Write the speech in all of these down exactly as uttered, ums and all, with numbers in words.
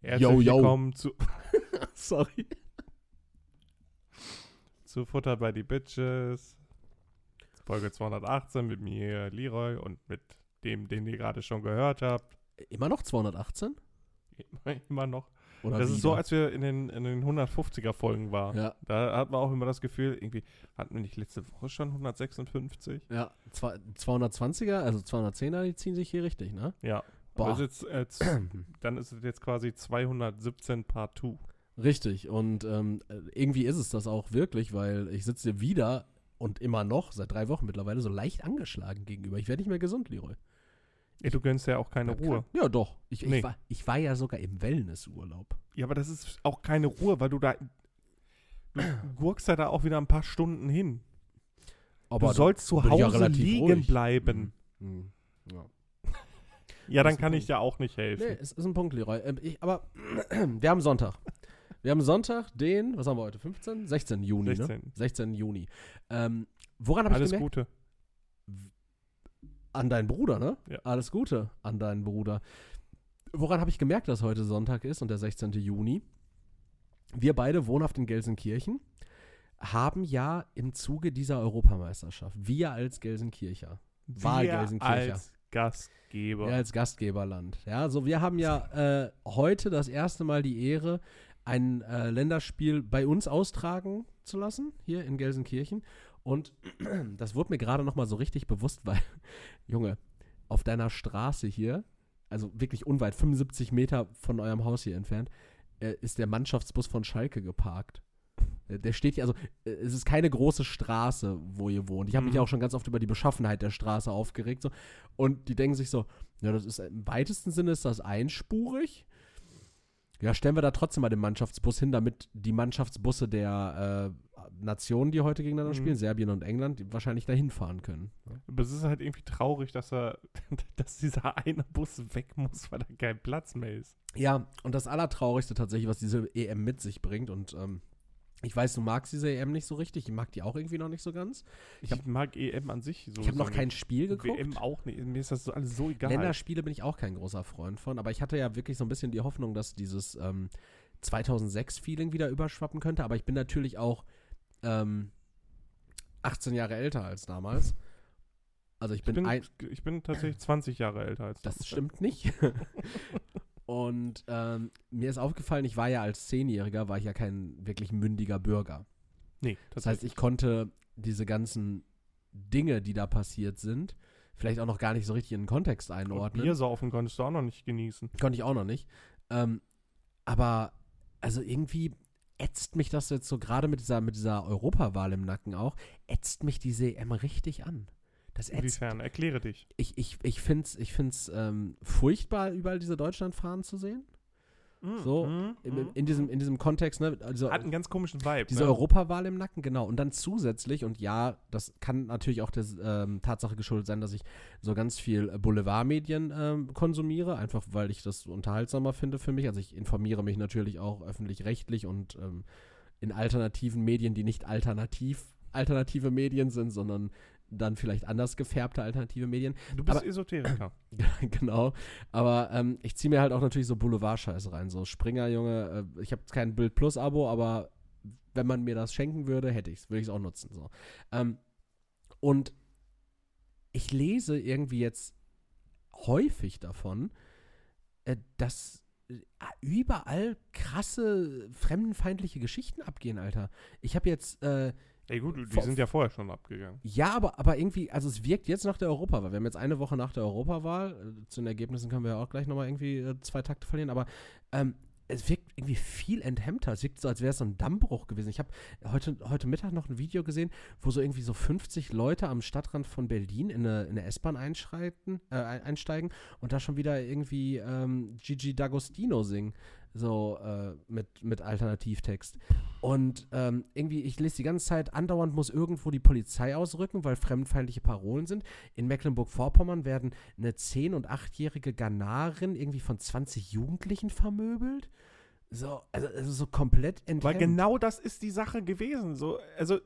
Herzlich Yo, yo. willkommen zu, Sorry. zu Futter bei die Bitches. Folge zweihundertachtzehn mit mir, Leroy, und mit dem, den ihr gerade schon gehört habt. Immer noch zweihundertachtzehn? Immer noch. Oder das wieder? ist so, als wir in den, in den hundertfünfziger-Folgen waren. Ja. Da hat man auch immer das Gefühl, irgendwie, hatten wir nicht letzte Woche schon hundertsechsundfünfzig? Ja, zwei- zweihundertzwanziger, also zweihundertzehner, die ziehen sich hier richtig, ne? Ja. Boah. Aber ist jetzt, äh, z- dann ist es jetzt quasi zweihundertsiebzehn Part zwei. Richtig, und ähm, irgendwie ist es das auch wirklich, weil ich sitze dir wieder und immer noch, seit drei Wochen mittlerweile, so leicht angeschlagen gegenüber. Ich werde nicht mehr gesund, Leroy. Ey, du gönnst ja auch keine Ja, Ruhe. Ja, doch. Ich, Nee. ich, war, ich war ja sogar im Wellnessurlaub. Ja, aber das ist auch keine Ruhe, weil du da, du gurkst ja da auch wieder ein paar Stunden hin. Aber du sollst zu bin ich ja Hause relativ liegen ruhig. bleiben. Hm. Ja. Ja, dann ist ein kann Punkt. ich dir auch nicht helfen. Nee, es ist ein Punkt, Leroy. Ähm, ich, aber wir haben Sonntag. Wir haben Sonntag, den, was haben wir heute, fünfzehn? sechzehnten Juni, sechzehn. ne? sechzehnten Juni. Ähm, woran habe ich Alles gemerkt? Gute. An deinen Bruder, ne? Ja. Alles Gute an deinen Bruder. Woran habe ich gemerkt, dass heute Sonntag ist und der sechzehnten Juni? Wir beide, wohnhaft in Gelsenkirchen, haben ja im Zuge dieser Europameisterschaft, wir als Gelsenkircher, Wahl Wir Gelsenkircher, als Gastgeber. wir als Gastgeberland, ja, so wir haben ja äh, heute das erste Mal die Ehre, ein äh, Länderspiel bei uns austragen zu lassen, hier in Gelsenkirchen. Und das wurde mir gerade noch mal so richtig bewusst, weil, Junge, auf deiner Straße hier, also wirklich unweit, fünfundsiebzig Meter von eurem Haus hier entfernt, äh, ist der Mannschaftsbus von Schalke geparkt. Äh, Der steht hier, also äh, es ist keine große Straße, wo ihr wohnt. Ich habe mich Mhm. auch schon ganz oft über die Beschaffenheit der Straße aufgeregt. So. Und die denken sich so, ja, das ist im weitesten Sinne ist das einspurig. Ja, stellen wir da trotzdem mal den Mannschaftsbus hin, damit die Mannschaftsbusse der äh, Nationen, die heute gegeneinander Mhm. spielen, Serbien und England, die wahrscheinlich dahin fahren können. Aber es ist halt irgendwie traurig, dass er, dass dieser eine Bus weg muss, weil da kein Platz mehr ist. Ja, und das Allertraurigste tatsächlich, was diese E M mit sich bringt, und ähm, ich weiß, du magst diese E M nicht so richtig, ich mag die auch irgendwie noch nicht so ganz. Ich, hab- mag E M an sich so. Ich habe noch kein Spiel W geguckt. M auch nicht. Mir ist das so alles so egal. Länderspiele bin ich auch kein großer Freund von, aber ich hatte ja wirklich so ein bisschen die Hoffnung, dass dieses ähm, zweitausendsechs-Feeling wieder überschwappen könnte, aber ich bin natürlich auch ähm, achtzehn Jahre älter als damals. Also ich ich, bin, bin, ein, ich bin tatsächlich zwanzig Jahre älter als du. das stimmt nicht. Und ähm, mir ist aufgefallen, ich war ja als Zehnjähriger, war ich ja kein wirklich mündiger Bürger. Nee, Das heißt, ich konnte diese ganzen Dinge, die da passiert sind, vielleicht auch noch gar nicht so richtig in den Kontext einordnen. Bier saufen konntest du auch noch nicht genießen. Konnte ich auch noch nicht. Ähm, aber, also irgendwie ätzt mich das jetzt so, gerade mit dieser, mit dieser Europawahl im Nacken auch, ätzt mich diese E M richtig an. Das ätzt. Inwiefern? Erkläre dich. Ich, ich, ich finde es ich find's, ähm, furchtbar, überall diese Deutschlandfahnen zu sehen. So, Mhm, In, mhm. in, diesem, in diesem Kontext, ne? Also, Hat einen ganz komischen Vibe. diese ne? Europawahl im Nacken, genau. Und dann zusätzlich, und ja, das kann natürlich auch der ähm, Tatsache geschuldet sein, dass ich so ganz viel Boulevardmedien ähm, konsumiere, einfach weil ich das unterhaltsamer finde für mich. Also ich informiere mich natürlich auch öffentlich-rechtlich und ähm, in alternativen Medien, die nicht alternativ alternative Medien sind, sondern dann vielleicht anders gefärbte alternative Medien. Du bist aber- Esoteriker. Genau, aber ähm, ich ziehe mir halt auch natürlich so Boulevard-Scheiße rein, so Springer, Junge, äh, ich habe kein Bild Plus Abo, aber wenn man mir das schenken würde, hätte ich es, würde ich es auch nutzen, so. Ähm, und ich lese irgendwie jetzt häufig davon, äh, dass äh, überall krasse fremdenfeindliche Geschichten abgehen, Alter. Ich habe jetzt äh, Ey gut, die Vor- sind ja vorher schon abgegangen. Ja, aber, aber irgendwie, also es wirkt jetzt nach der Europawahl. Wir haben jetzt eine Woche nach der Europawahl. Äh, zu den Ergebnissen können wir ja auch gleich nochmal irgendwie äh, zwei Takte verlieren. Aber ähm, es wirkt irgendwie viel enthemmter. Es wirkt so, als wäre es so ein Dammbruch gewesen. Ich habe heute, heute Mittag noch ein Video gesehen, wo so irgendwie so fünfzig Leute am Stadtrand von Berlin in eine, in eine S-Bahn einschreiten, äh, ein- einsteigen und da schon wieder irgendwie ähm, Gigi D'Agostino singen. So äh, mit, mit Alternativtext. Und ähm, irgendwie, ich lese die ganze Zeit, andauernd muss irgendwo die Polizei ausrücken, weil fremdenfeindliche Parolen sind. In Mecklenburg-Vorpommern werden eine zehn- und achtjährige Ghanarin irgendwie von zwanzig Jugendlichen vermöbelt. So, also, also so komplett enthemmt. Weil genau das ist die Sache gewesen. So, also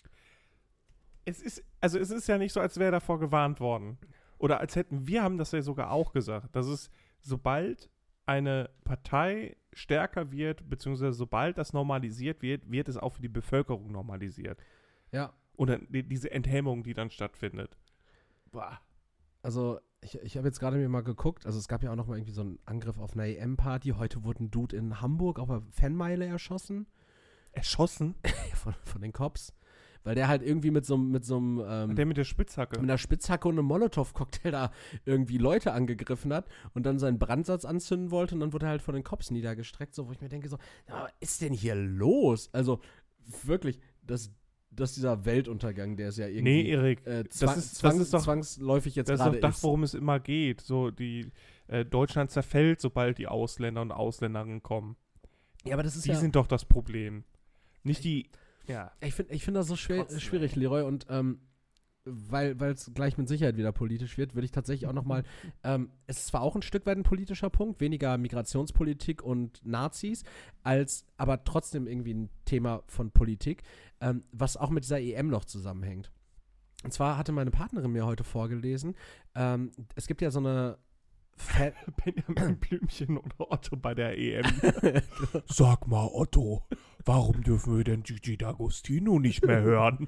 es ist, also es ist ja nicht so, als wäre davor gewarnt worden. Oder als hätten wir haben das ja sogar auch gesagt, dass es, sobald eine Partei stärker wird, beziehungsweise sobald das normalisiert wird, wird es auch für die Bevölkerung normalisiert. Ja. Oder die, diese Enthemmung, die dann stattfindet. Boah. Also, ich, ich habe jetzt gerade mir mal geguckt, also es gab ja auch noch mal irgendwie so einen Angriff auf eine E M-Party. Heute wurde ein Dude in Hamburg auf einer Fanmeile erschossen. Erschossen? von, von den Cops. Weil der halt irgendwie mit so mit so einem ähm, Der mit der Spitzhacke. mit einer Spitzhacke und einem Molotow-Cocktail da irgendwie Leute angegriffen hat und dann seinen Brandsatz anzünden wollte und dann wurde er halt von den Cops niedergestreckt, so wo ich mir denke so, was ist denn hier los? Also wirklich, das, das dieser Weltuntergang, der ist ja irgendwie Nee, Erik, äh, das zwang, ist- das zwang, ist doch- zwangsläufig jetzt Das ist gerade doch das, worum es immer geht. So, die äh, Deutschland zerfällt, sobald die Ausländer und Ausländerinnen kommen. Ja, aber das ist Die ja, sind doch das Problem. Nicht die, ja. ich finde ich find das so schwer, Trotzdem, schwierig, ey. Leroy, und ähm, weil es gleich mit Sicherheit wieder politisch wird, würde ich tatsächlich auch nochmal, ähm, es ist zwar auch ein Stück weit ein politischer Punkt, weniger Migrationspolitik und Nazis, als aber trotzdem irgendwie ein Thema von Politik, ähm, was auch mit dieser E M noch zusammenhängt. Und zwar hatte meine Partnerin mir heute vorgelesen, ähm, es gibt ja so eine Fa- Benjamin Blümchen oder Otto bei der E M. Sag mal, Otto, warum dürfen wir denn Gigi D'Agostino nicht mehr hören?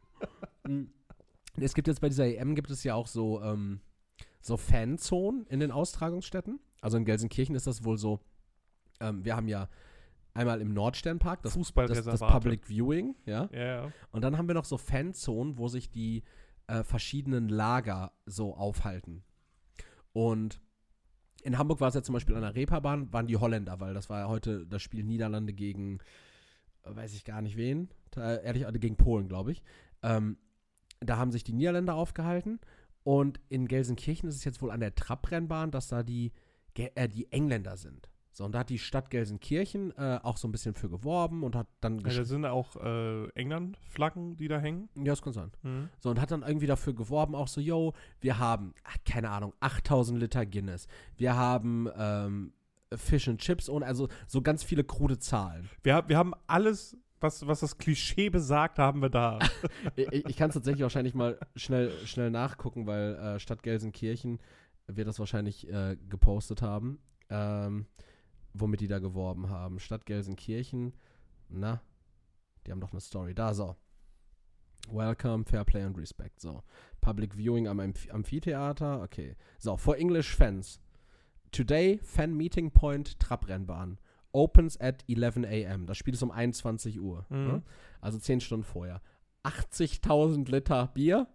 Es gibt jetzt bei dieser E M gibt es ja auch so, ähm, so Fanzonen in den Austragungsstätten. Also in Gelsenkirchen ist das wohl so, ähm, wir haben ja einmal im Nordsternpark das, das, Fußballreservate. das Public Viewing, ja. Ja, ja. Und dann haben wir noch so Fanzonen, wo sich die äh, verschiedenen Lager so aufhalten. Und in Hamburg war es ja zum Beispiel an der Reeperbahn, waren die Holländer, weil das war ja heute das Spiel Niederlande gegen, äh, weiß ich gar nicht wen, äh, ehrlich, äh, gegen Polen, glaube ich. Ähm, da haben sich die Niederländer aufgehalten. Und in Gelsenkirchen ist es jetzt wohl an der Trabrennbahn, dass da die, Ge- äh, die Engländer sind. So, und da hat die Stadt Gelsenkirchen äh, auch so ein bisschen für geworben und hat dann Ja, da gesch- sind auch äh, England-Flaggen, die da hängen. ja, das kann sein. Mhm. So, und hat dann irgendwie dafür geworben, auch so, yo, wir haben, ach, keine Ahnung, achttausend Liter Guinness. Wir haben ähm, Fish and Chips und also so ganz viele krude Zahlen. Wir, wir haben alles, was, was das Klischee besagt, haben wir da. ich ich kann es tatsächlich wahrscheinlich mal schnell, schnell nachgucken, weil äh, Stadt Gelsenkirchen wird das wahrscheinlich äh, gepostet haben, ähm, womit die da geworben haben. Stadt Gelsenkirchen, na, die haben doch eine Story. Da, so. Welcome, Fair Play and Respect. So. Public Viewing am Amphi- Amphitheater. Okay. So, for English fans. Today, Fan Meeting Point, Trabrennbahn. Opens at eleven a m. Das Spiel ist um einundzwanzig Uhr. Mhm. Ne? Also zehn Stunden vorher. achtzigtausend Liter Bier.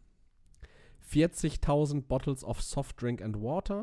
vierzigtausend Bottles of Soft Drink and Water.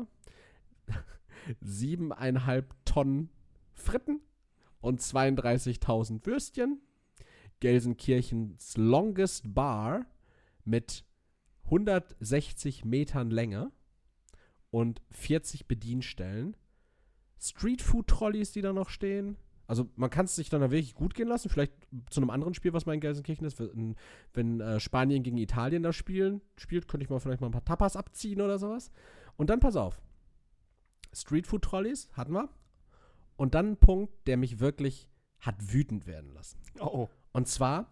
siebeneinhalb Tonnen Fritten und zweiunddreißigtausend Würstchen. Gelsenkirchens Longest Bar mit hundertsechzig Metern Länge und vierzig Bedienstellen. Streetfood-Trolleys, die da noch stehen. Also man kann es sich dann da wirklich gut gehen lassen. Vielleicht zu einem anderen Spiel, was mal in Gelsenkirchen ist. Wenn, wenn äh, Spanien gegen Italien da spielen, spielt, könnte ich mal vielleicht mal ein paar Tapas abziehen oder sowas. Und dann pass auf. Streetfood-Trolleys hatten wir. Und dann ein Punkt, der mich wirklich hat wütend werden lassen. Oh. Und zwar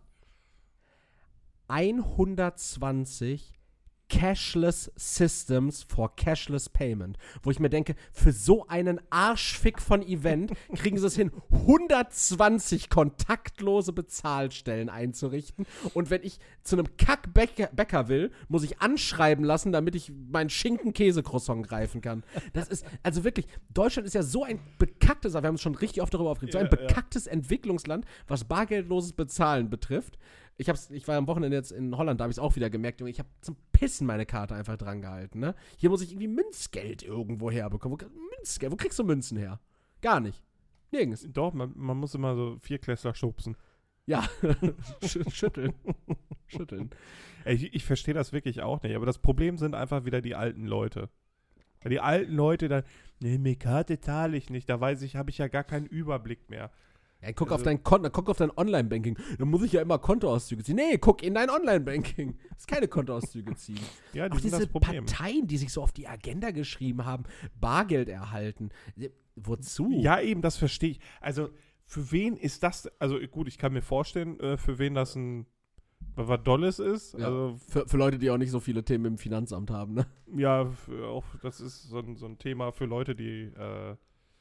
hundertzwanzig Cashless Systems for Cashless Payment. Wo ich mir denke, für so einen Arschfick von Event kriegen sie es hin, hundertzwanzig kontaktlose Bezahlstellen einzurichten. Und wenn ich zu einem Kackbäcker Bäcker will, muss ich anschreiben lassen, damit ich meinen Schinken-Käse-Croissant greifen kann. Das ist, also wirklich, Deutschland ist ja so ein bekacktes, wir haben uns schon richtig oft darüber aufgeregt, so ein Ja, ja. bekacktes Entwicklungsland, was bargeldloses Bezahlen betrifft. Ich, hab's, ich war am Wochenende jetzt in Holland, da habe ich es auch wieder gemerkt, Junge, ich habe zum Pissen meine Karte einfach dran gehalten, ne? Hier muss ich irgendwie Münzgeld irgendwo herbekommen. Wo, Münzgeld, wo kriegst du Münzen her? Gar nicht. Nirgends. Doch, man, man muss immer so Vierklässler schubsen. Ja, Sch- schütteln. Schütteln. Ey, ich, ich verstehe das wirklich auch nicht, aber das Problem sind einfach wieder die alten Leute. Weil die alten Leute dann, nee, mit Karte zahle ich nicht, da weiß ich, habe ich ja gar keinen Überblick mehr. Ja, guck, Also- auf dein Konto, guck auf dein Online-Banking. Da muss ich ja immer Kontoauszüge ziehen. Nee, guck in dein Online-Banking. Das ist keine Kontoauszüge ziehen. Ja, die Auch sind diese das Problem. Parteien, die sich so auf die Agenda geschrieben haben, Bargeld erhalten. Wozu? Ja, eben, das verstehe ich. Also, für wen ist das, also gut, ich kann mir vorstellen, äh, für wen das ein, was Dolles ist. Ja. Also, Für, für Leute, die auch nicht so viele Themen im Finanzamt haben, ne? ja, für, auch das ist so ein, so ein Thema für Leute, die äh,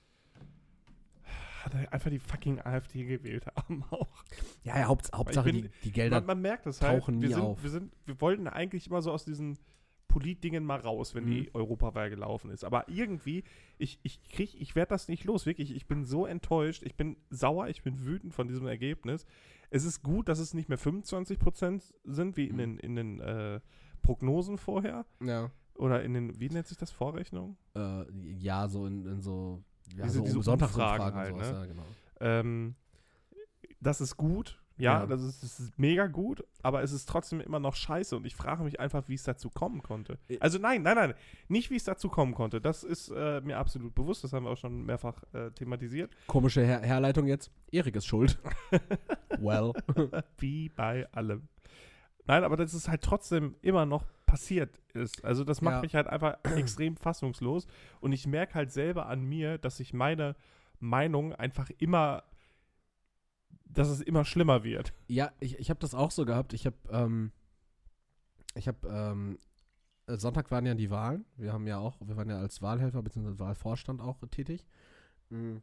einfach die fucking AfD gewählt haben auch. Ja, ja Haupt, Hauptsache bin, die, die Gelder man, man merkt es halt, tauchen wir nie sind, auf. Wir, sind, wir wollten eigentlich immer so aus diesen Politdingen mal raus, wenn Mhm. die Europawahl gelaufen ist. Aber irgendwie, ich, ich krieg, ich werde das nicht los, wirklich. Ich bin so enttäuscht, ich bin sauer, ich bin wütend von diesem Ergebnis. Es ist gut, dass es nicht mehr fünfundzwanzig Prozent sind, wie in den, in den äh, Prognosen vorher. Ja. Oder in den, wie nennt sich das, Vorrechnung? Äh, ja, so in, in so, ja, Diese- so diese um Sonntagsumfragen Umfragen und halt, sowas, ne? ja, genau. Ähm, das ist gut, ja, Ja. Das, ist, das ist mega gut, aber es ist trotzdem immer noch scheiße und ich frage mich einfach, wie es dazu kommen konnte. Äh. Also nein, nein, nein, nicht wie es dazu kommen konnte. Das ist äh, mir absolut bewusst, das haben wir auch schon mehrfach äh, thematisiert. Komische Her Herleitung jetzt. Erik ist schuld. Well. Wie bei allem. Nein, aber das ist halt trotzdem immer noch passiert ist. Also das macht Ja. mich halt einfach extrem fassungslos und ich merke halt selber an mir, dass sich meine Meinung einfach immer, dass es immer schlimmer wird. Ja, ich, ich habe das auch so gehabt. Ich habe, ähm, ich habe, ähm, äh, Sonntag waren ja die Wahlen. Wir haben ja auch, wir waren ja als Wahlhelfer bzw. Wahlvorstand auch tätig. Mhm.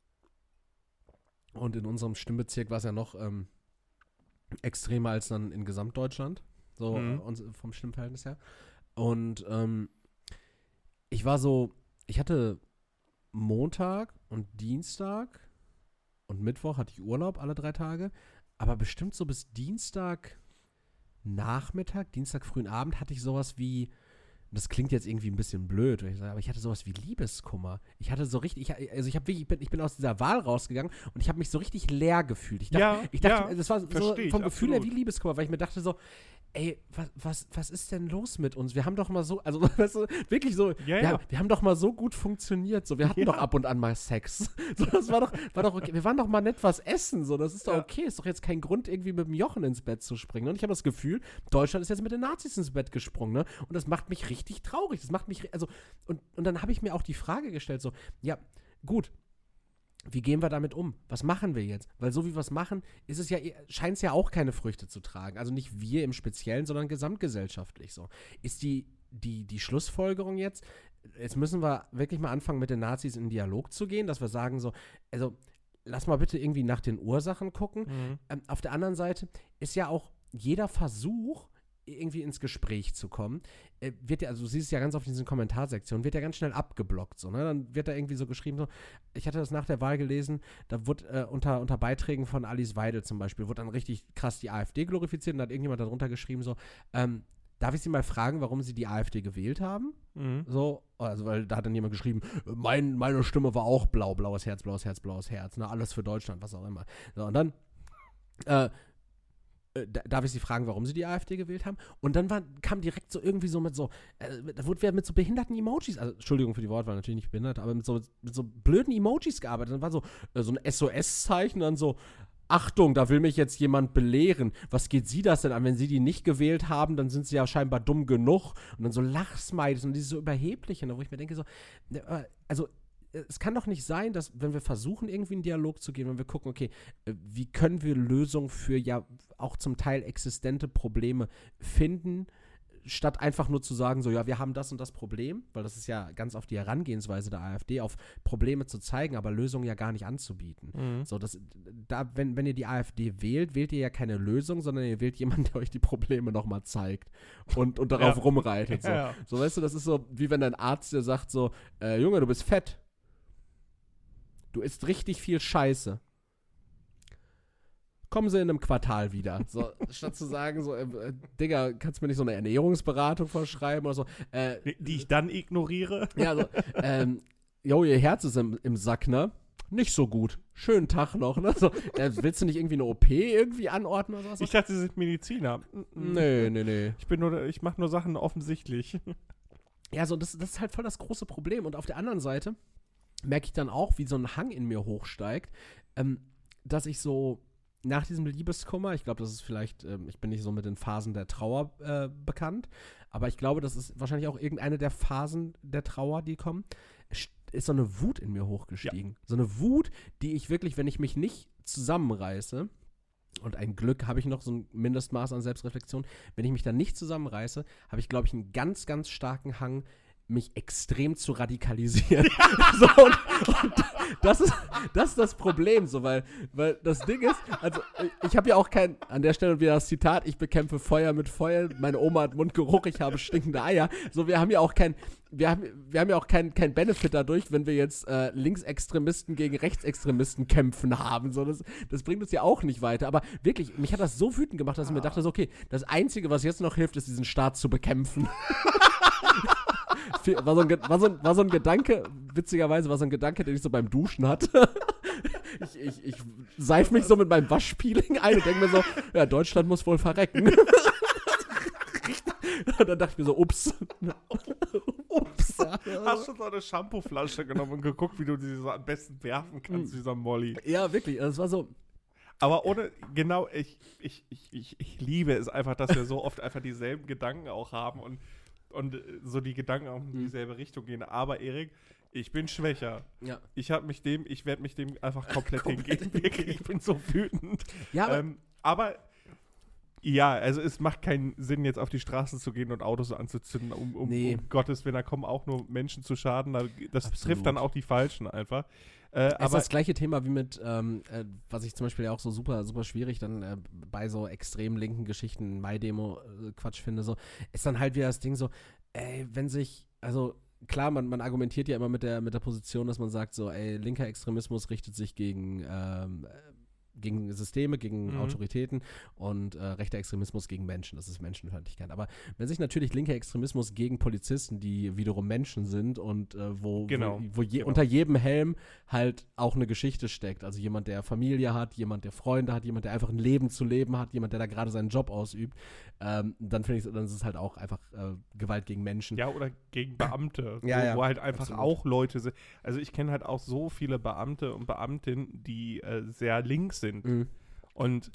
Und in unserem Stimmbezirk war es ja noch ähm, extremer als dann in Gesamtdeutschland. So Mhm. äh, uns, vom Stimmverhältnis her. Und ähm, ich war so, ich hatte Montag und Dienstag und Mittwoch hatte ich Urlaub alle drei Tage, aber bestimmt so bis Dienstag Nachmittag, Dienstag frühen Abend hatte ich sowas wie, das klingt jetzt irgendwie ein bisschen blöd, wenn ich sage, aber ich hatte sowas wie Liebeskummer. Ich hatte so richtig, ich, also ich habe wirklich, ich bin, ich bin aus dieser Wahl rausgegangen und ich habe mich so richtig leer gefühlt. Ich dachte, Ja, ich dachte, ja, das war so versteh ich, vom Gefühl her absolut. wie Liebeskummer, weil ich mir dachte so, ey, was, was, was ist denn los mit uns? Wir haben doch mal so, also weißt du, wirklich so, Ja, wir, ja. haben, wir haben doch mal so gut funktioniert, so, wir hatten Ja. doch ab und an mal Sex. So, das war doch, war doch okay. Wir waren doch mal nett was essen, so, das ist doch Ja. okay. Ist doch jetzt kein Grund, irgendwie mit dem Jochen ins Bett zu springen. Und ich habe das Gefühl, Deutschland ist jetzt mit den Nazis ins Bett gesprungen, ne? Und das macht mich richtig traurig. Das macht mich, ri- also, und, und dann habe ich mir auch die Frage gestellt, so, ja, gut, wie gehen wir damit um? Was machen wir jetzt? Weil so wie wir es machen, ist es ja, scheint es ja auch keine Früchte zu tragen. Also nicht wir im Speziellen, sondern gesamtgesellschaftlich so. Ist die, die, die Schlussfolgerung jetzt, jetzt müssen wir wirklich mal anfangen, mit den Nazis in Dialog zu gehen, dass wir sagen so, also lass mal bitte irgendwie nach den Ursachen gucken. Mhm. Ähm, auf der anderen Seite ist ja auch jeder Versuch, irgendwie ins Gespräch zu kommen, äh, wird ja, also du siehst es ja ganz auf diesen Kommentarsektionen, wird ja ganz schnell abgeblockt, so, ne? Dann wird da irgendwie so geschrieben, so, ich hatte das nach der Wahl gelesen, da wurde äh, unter, unter Beiträgen von Alice Weidel zum Beispiel, wurde dann richtig krass die AfD glorifiziert und da hat irgendjemand darunter geschrieben, so, ähm, darf ich Sie mal fragen, warum Sie die AfD gewählt haben? Mhm. So, also, weil da hat dann jemand geschrieben, mein, meine Stimme war auch blau, blaues Herz, blaues Herz, blaues Herz, ne? Alles für Deutschland, was auch immer. So, und dann, äh, äh, da- darf ich Sie fragen, warum Sie die AfD gewählt haben? Und dann war, kam direkt so irgendwie so mit so, äh, da wurde wer mit so behinderten Emojis, also Entschuldigung für die Wortwahl, natürlich nicht behindert, aber mit so, mit so blöden Emojis gearbeitet. Dann war so, äh, so ein S O S-Zeichen, dann so, Achtung, da will mich jetzt jemand belehren. Was geht Sie das denn an? Wenn Sie die nicht gewählt haben, dann sind Sie ja scheinbar dumm genug. Und dann so Lachsmileys und dieses so Überhebliche, ne, wo ich mir denke so, ne, äh, also äh, es kann doch nicht sein, dass, wenn wir versuchen, irgendwie in Dialog zu gehen, wenn wir gucken, okay, äh, wie können wir Lösungen für ja auch zum Teil existente Probleme finden, statt einfach nur zu sagen, so, ja, wir haben das und das Problem, weil das ist ja ganz oft die Herangehensweise der AfD, auf Probleme zu zeigen, aber Lösungen ja gar nicht anzubieten. Mhm. So, das, da, wenn, wenn ihr die AfD wählt, wählt ihr ja keine Lösung, sondern ihr wählt jemanden, der euch die Probleme nochmal zeigt und, und darauf Ja. rumreitet. So. Ja. so, weißt du, das ist so, wie wenn dein Arzt dir sagt so, äh, Junge, du bist fett. Du isst richtig viel Scheiße. Kommen sie in einem Quartal wieder. So, statt zu sagen, so, äh, Digga, kannst du mir nicht so eine Ernährungsberatung verschreiben oder so. Äh, Die, die ich dann ignoriere. ja, so, ähm, jo, ihr Herz ist im, im Sack, ne? Nicht so gut. Schönen Tag noch, ne? So, äh, willst du nicht irgendwie eine O P irgendwie anordnen oder sowas? Ich dachte, sie sind Mediziner. Nee, nee, nee. Ich bin nur, ich mache nur Sachen offensichtlich. Ja, so, das, das ist halt voll das große Problem. Und auf der anderen Seite merke ich dann auch, wie so ein Hang in mir hochsteigt, ähm, dass ich so nach diesem Liebeskummer, ich glaube, das ist vielleicht, ähm, ich bin nicht so mit den Phasen der Trauer äh, bekannt, aber ich glaube, das ist wahrscheinlich auch irgendeine der Phasen der Trauer, die kommen, st- ist so eine Wut in mir hochgestiegen. So eine Wut, die ich wirklich, wenn ich mich nicht zusammenreiße, und ein Glück habe ich noch so ein Mindestmaß an Selbstreflexion, wenn ich mich dann nicht zusammenreiße, habe ich, glaube ich, einen ganz, ganz starken Hang, mich extrem zu radikalisieren. so, und, und das ist, das ist das Problem, so, weil, weil das Ding ist, also ich habe ja auch kein, an der Stelle wieder das Zitat, ich bekämpfe Feuer mit Feuer, meine Oma hat Mundgeruch, ich habe stinkende Eier. So, wir haben ja auch kein, wir haben, wir haben ja auch keinen kein Benefit dadurch, wenn wir jetzt äh, Linksextremisten gegen Rechtsextremisten kämpfen haben. So, das, das bringt uns ja auch nicht weiter. Aber wirklich, mich hat das so wütend gemacht, dass ich mir dachte, so, okay, das Einzige, was jetzt noch hilft, ist, diesen Staat zu bekämpfen. War so, ein, war, so ein, war so ein Gedanke, witzigerweise war so ein Gedanke, den ich so beim Duschen hatte. Ich, ich, ich seife mich so mit meinem Waschpeeling ein und denke mir so, ja, Deutschland muss wohl verrecken. Und dann dachte ich mir so, ups. Ups. Hast du so eine Shampooflasche genommen und geguckt, wie du sie so am besten werfen kannst, dieser Molly. Ja, wirklich, das war so. Aber ohne, genau, ich, ich, ich, ich, ich liebe es einfach, dass wir so oft einfach dieselben Gedanken auch haben und Und so die Gedanken auch in dieselbe Richtung gehen. Aber Erik, ich bin schwächer. Ja. Ich habe mich dem, ich werde mich dem einfach komplett, komplett hingeben. Wirklich, ich bin so wütend. Ja, aber, ähm, aber ja, also es macht keinen Sinn, jetzt auf die Straße zu gehen und Autos anzuzünden, um, um, nee. um Gottes Willen, da kommen auch nur Menschen zu Schaden. Das Absolut. trifft dann auch die Falschen einfach. Äh, es aber ist das gleiche Thema wie mit, ähm, äh, was ich zum Beispiel ja auch so super, super schwierig dann äh, bei so extrem linken Geschichten, Mai-Demo-Quatsch finde, so, ist dann halt wieder das Ding so, ey, wenn sich, also klar, man, man argumentiert ja immer mit der, mit der Position, dass man sagt so, ey, linker Extremismus richtet sich gegen, ähm, gegen Systeme, gegen mhm. Autoritäten und äh, rechter Extremismus gegen Menschen, das ist Menschenfeindlichkeit. Aber wenn sich natürlich linker Extremismus gegen Polizisten, die wiederum Menschen sind und äh, wo, genau. wo, wo je, genau. unter jedem Helm halt auch eine Geschichte steckt, also jemand, der Familie hat, jemand, der Freunde hat, jemand, der einfach ein Leben zu leben hat, jemand, der da gerade seinen Job ausübt, ähm, dann finde ich, dann ist es halt auch einfach äh, Gewalt gegen Menschen. Ja, oder gegen Beamte, ja, wo, ja, wo halt einfach absolut. auch Leute sind. Also ich kenne halt auch so viele Beamte und Beamtinnen, die äh, sehr links sind. Mhm. Und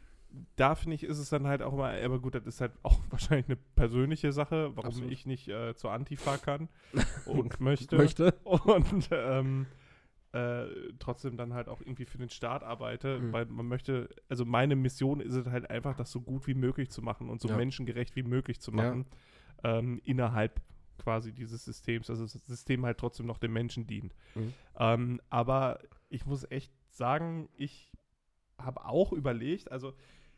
da finde ich, ist es dann halt auch immer, aber gut, das ist halt auch wahrscheinlich eine persönliche Sache, warum Absolut. ich nicht äh, zur Antifa kann und möchte. möchte. Und ähm, äh, trotzdem dann halt auch irgendwie für den Staat arbeite, Mhm. weil man möchte, also meine Mission ist es halt einfach, das so gut wie möglich zu machen und so Ja. menschengerecht wie möglich zu machen, ja. ähm, innerhalb quasi dieses Systems, also das System halt trotzdem noch dem Menschen dient. Mhm. Ähm, aber ich muss echt sagen, ich habe auch überlegt, also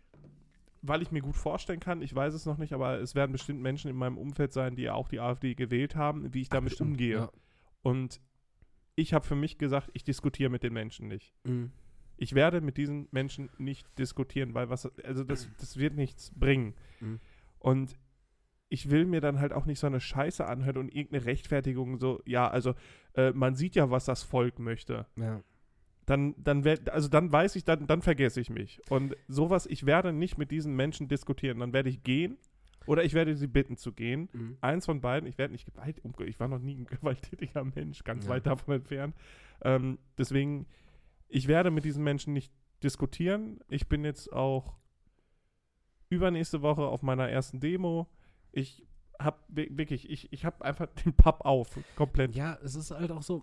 weil ich mir gut vorstellen kann, ich weiß es noch nicht, aber es werden bestimmt Menschen in meinem Umfeld sein, die auch die AfD gewählt haben, wie ich damit bestimmt, umgehe. ja. Und ich habe für mich gesagt, ich diskutiere mit den Menschen nicht. Mhm. Ich werde mit diesen Menschen nicht diskutieren, weil was, also das, das wird nichts bringen. Mhm. Und ich will mir dann halt auch nicht so eine Scheiße anhören und irgendeine Rechtfertigung so, ja, also äh, man sieht ja, was das Volk möchte. Ja. Dann, dann, wär, also dann weiß ich, dann, dann vergesse ich mich. Und sowas, ich werde nicht mit diesen Menschen diskutieren. Dann werde ich gehen oder ich werde sie bitten zu gehen. Mhm. Eins von beiden, ich werde nicht gewalt, ich war noch nie ein gewalttätiger Mensch, ganz ja. weit davon entfernt. Ähm, deswegen, ich werde mit diesen Menschen nicht diskutieren. Ich bin jetzt auch übernächste Woche auf meiner ersten Demo. Ich habe wirklich, ich, ich habe einfach den Papp auf, komplett. Ja, es ist halt auch so,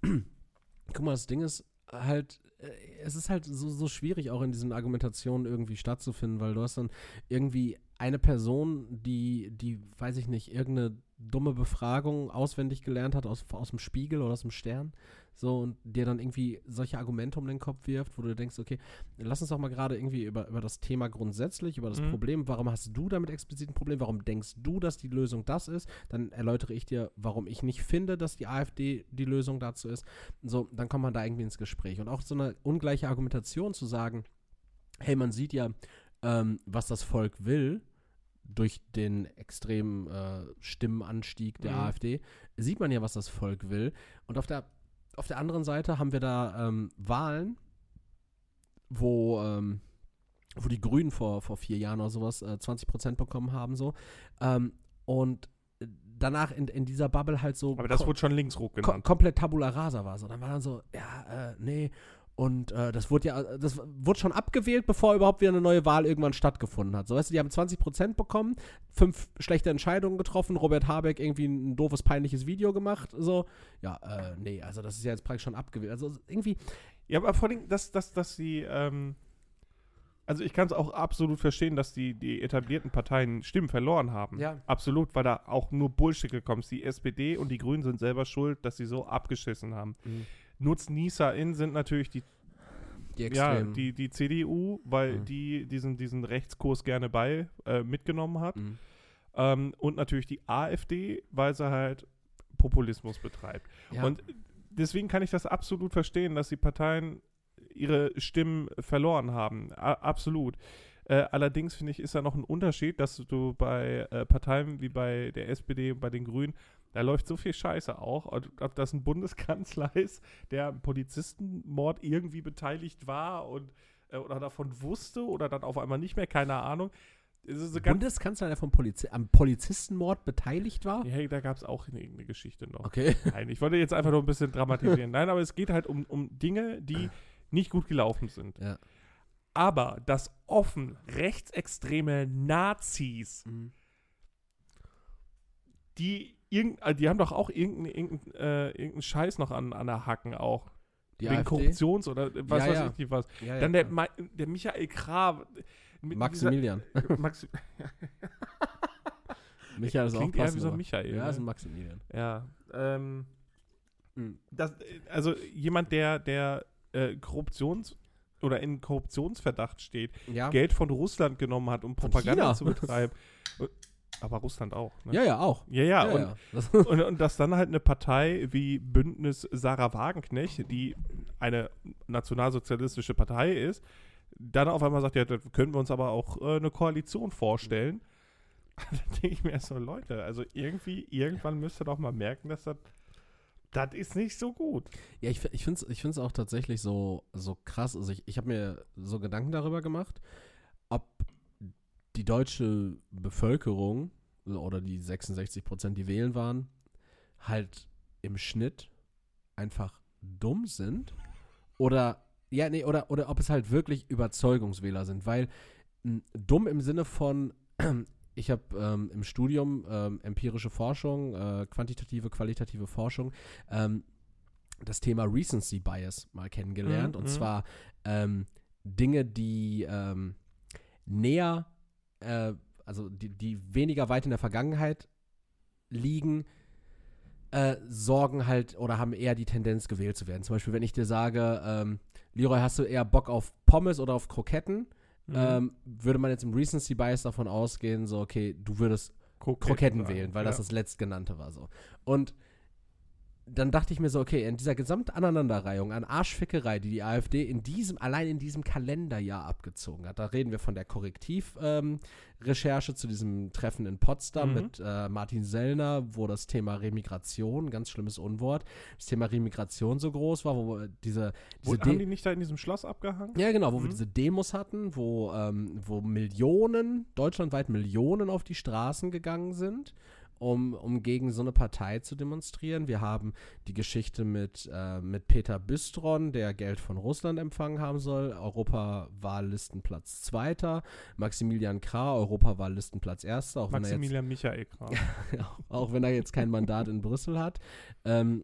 guck mal, das Ding ist halt, äh, es ist halt so, so schwierig auch in diesen Argumentationen irgendwie stattzufinden, weil du hast dann irgendwie eine Person, die, die, weiß ich nicht, irgendeine dumme Befragung auswendig gelernt hat aus, aus dem Spiegel oder aus dem Stern, so, und dir dann irgendwie solche Argumente um den Kopf wirft, wo du denkst, okay, lass uns doch mal gerade irgendwie über, über das Thema grundsätzlich, über das mhm. Problem, warum hast du damit explizit ein Problem, warum denkst du, dass die Lösung das ist, dann erläutere ich dir, warum ich nicht finde, dass die AfD die Lösung dazu ist, so, dann kommt man da irgendwie ins Gespräch und auch so eine ungleiche Argumentation zu sagen, hey, man sieht ja, ähm, was das Volk will, durch den extremen äh, Stimmenanstieg der mhm. AfD, sieht man ja, was das Volk will. Und auf der, auf der anderen Seite haben wir da ähm, Wahlen, wo, ähm, wo die Grünen vor, vor vier Jahren oder sowas äh, zwanzig Prozent bekommen haben. So. Ähm, und danach in, in dieser Bubble halt so Aber das wurde schon Linksruck genannt. Kom- komplett Tabula Rasa war so. Dann war dann so, ja, äh, nee. Und äh, das wurde ja, das wurde schon abgewählt, bevor überhaupt wieder eine neue Wahl irgendwann stattgefunden hat. So, weißt du, die haben zwanzig Prozent bekommen, fünf schlechte Entscheidungen getroffen, Robert Habeck irgendwie ein doofes, peinliches Video gemacht, so. Ja, äh, nee, also das ist ja jetzt praktisch schon abgewählt. Also irgendwie. Ja, aber vor allem, dass, dass, dass sie, ähm, also ich kann es auch absolut verstehen, dass die, die etablierten Parteien Stimmen verloren haben. Ja. Absolut, weil da auch nur Bullshit gekommen ist. Die S P D und die Grünen sind selber schuld, dass sie so abgeschissen haben. Mhm. NutznießerInnen sind natürlich die, Die ja, Extremen. die, die C D U, weil Mhm. die diesen, diesen Rechtskurs gerne bei äh, mitgenommen hat. Mhm. Ähm, und natürlich die AfD, weil sie halt Populismus betreibt. Ja. Und deswegen kann ich das absolut verstehen, dass die Parteien ihre Stimmen verloren haben. A absolut. Äh, allerdings finde ich, ist da noch ein Unterschied, dass du bei äh, Parteien wie bei der S P D und bei den Grünen, da läuft so viel Scheiße auch. Und ob das ein Bundeskanzler ist, der am Polizistenmord irgendwie beteiligt war und äh, oder davon wusste oder dann auf einmal nicht mehr, keine Ahnung. Es ist so ganz, Bundeskanzler, der vom Polizi am Polizistenmord beteiligt war? hey, da gab es auch eine, irgendeine Geschichte noch. Okay. Nein, ich wollte jetzt einfach nur ein bisschen dramatisieren. Nein, aber es geht halt um, um Dinge, die nicht gut gelaufen sind. Ja. Aber dass offen rechtsextreme Nazis, Mhm. die, irgend, äh, die haben doch auch irgendeinen irgendein, äh, irgendein Scheiß noch an, an der Hacken auch. Die Wegen AfD? Korruptions- oder was Ja, weiß ja. ich nicht was. Ja, ja, Dann der, klar. Ma der Michael Krah. mit Maximilian. Dieser, Maxi Michael ist auch Klingt eher wie passend, so ein aber- Michael. Ja, ne? ist ein Maximilian. Ja, ähm, Mhm. das, also jemand, der, der äh, Korruptions- oder in Korruptionsverdacht steht, Ja. Geld von Russland genommen hat, um Von Propaganda China. zu betreiben. Aber Russland auch, ne? Ja, ja, auch. Ja, ja, und, ja. Das Und, und dass dann halt eine Partei wie Bündnis Sarah Wagenknecht, die eine nationalsozialistische Partei ist, dann auf einmal sagt, ja, da können wir uns aber auch äh, eine Koalition vorstellen. Da denke ich mir erst so, Leute, also irgendwie, irgendwann müsst ihr doch mal merken, dass das, das ist nicht so gut. Ja, ich, fi- ich finde es ich find's auch tatsächlich so, so krass. Also ich, ich habe mir so Gedanken darüber gemacht, ob die deutsche Bevölkerung oder die sechsundsechzig Prozent, die wählen waren, halt im Schnitt einfach dumm sind oder ja, nee, oder, oder ob es halt wirklich Überzeugungswähler sind, weil m, dumm im Sinne von ich habe ähm, im Studium ähm, empirische Forschung, äh, quantitative, qualitative Forschung, ähm, das Thema Recency Bias mal kennengelernt. Mhm, Und mhm. zwar ähm, Dinge, die ähm, näher, äh, also die, die weniger weit in der Vergangenheit liegen, äh, sorgen halt oder haben eher die Tendenz, gewählt zu werden. Zum Beispiel, wenn ich dir sage, ähm, Leroy, hast du eher Bock auf Pommes oder auf Kroketten? Mhm. Ähm, würde man jetzt im Recency Bias davon ausgehen, so, okay, du würdest Kroketten sagen, wählen, weil ja. das das letztgenannte war so. Und dann dachte ich mir so, okay, in dieser gesamten Aneinanderreihung an Arschfickerei, die die AfD in diesem, allein in diesem Kalenderjahr abgezogen hat, da reden wir von der Korrektiv-Recherche ähm, zu diesem Treffen in Potsdam Mhm. mit äh, Martin Sellner, wo das Thema Remigration, ganz schlimmes Unwort, das Thema Remigration so groß war, wo wir diese, Wo, diese haben De- die nicht da in diesem Schloss abgehangen? ja, genau, wo wir Mhm. diese Demos hatten, wo, ähm, wo Millionen, deutschlandweit Millionen auf die Straßen gegangen sind, um, um gegen so eine Partei zu demonstrieren. Wir haben die Geschichte mit, äh, mit Peter Bistron, der Geld von Russland empfangen haben soll, Europawahllistenplatz Zweiter, Maximilian Krah, Europawahllistenplatz Erster, auch wenn er jetzt Maximilian Michael Krah. auch wenn er jetzt kein Mandat in Brüssel hat, ähm,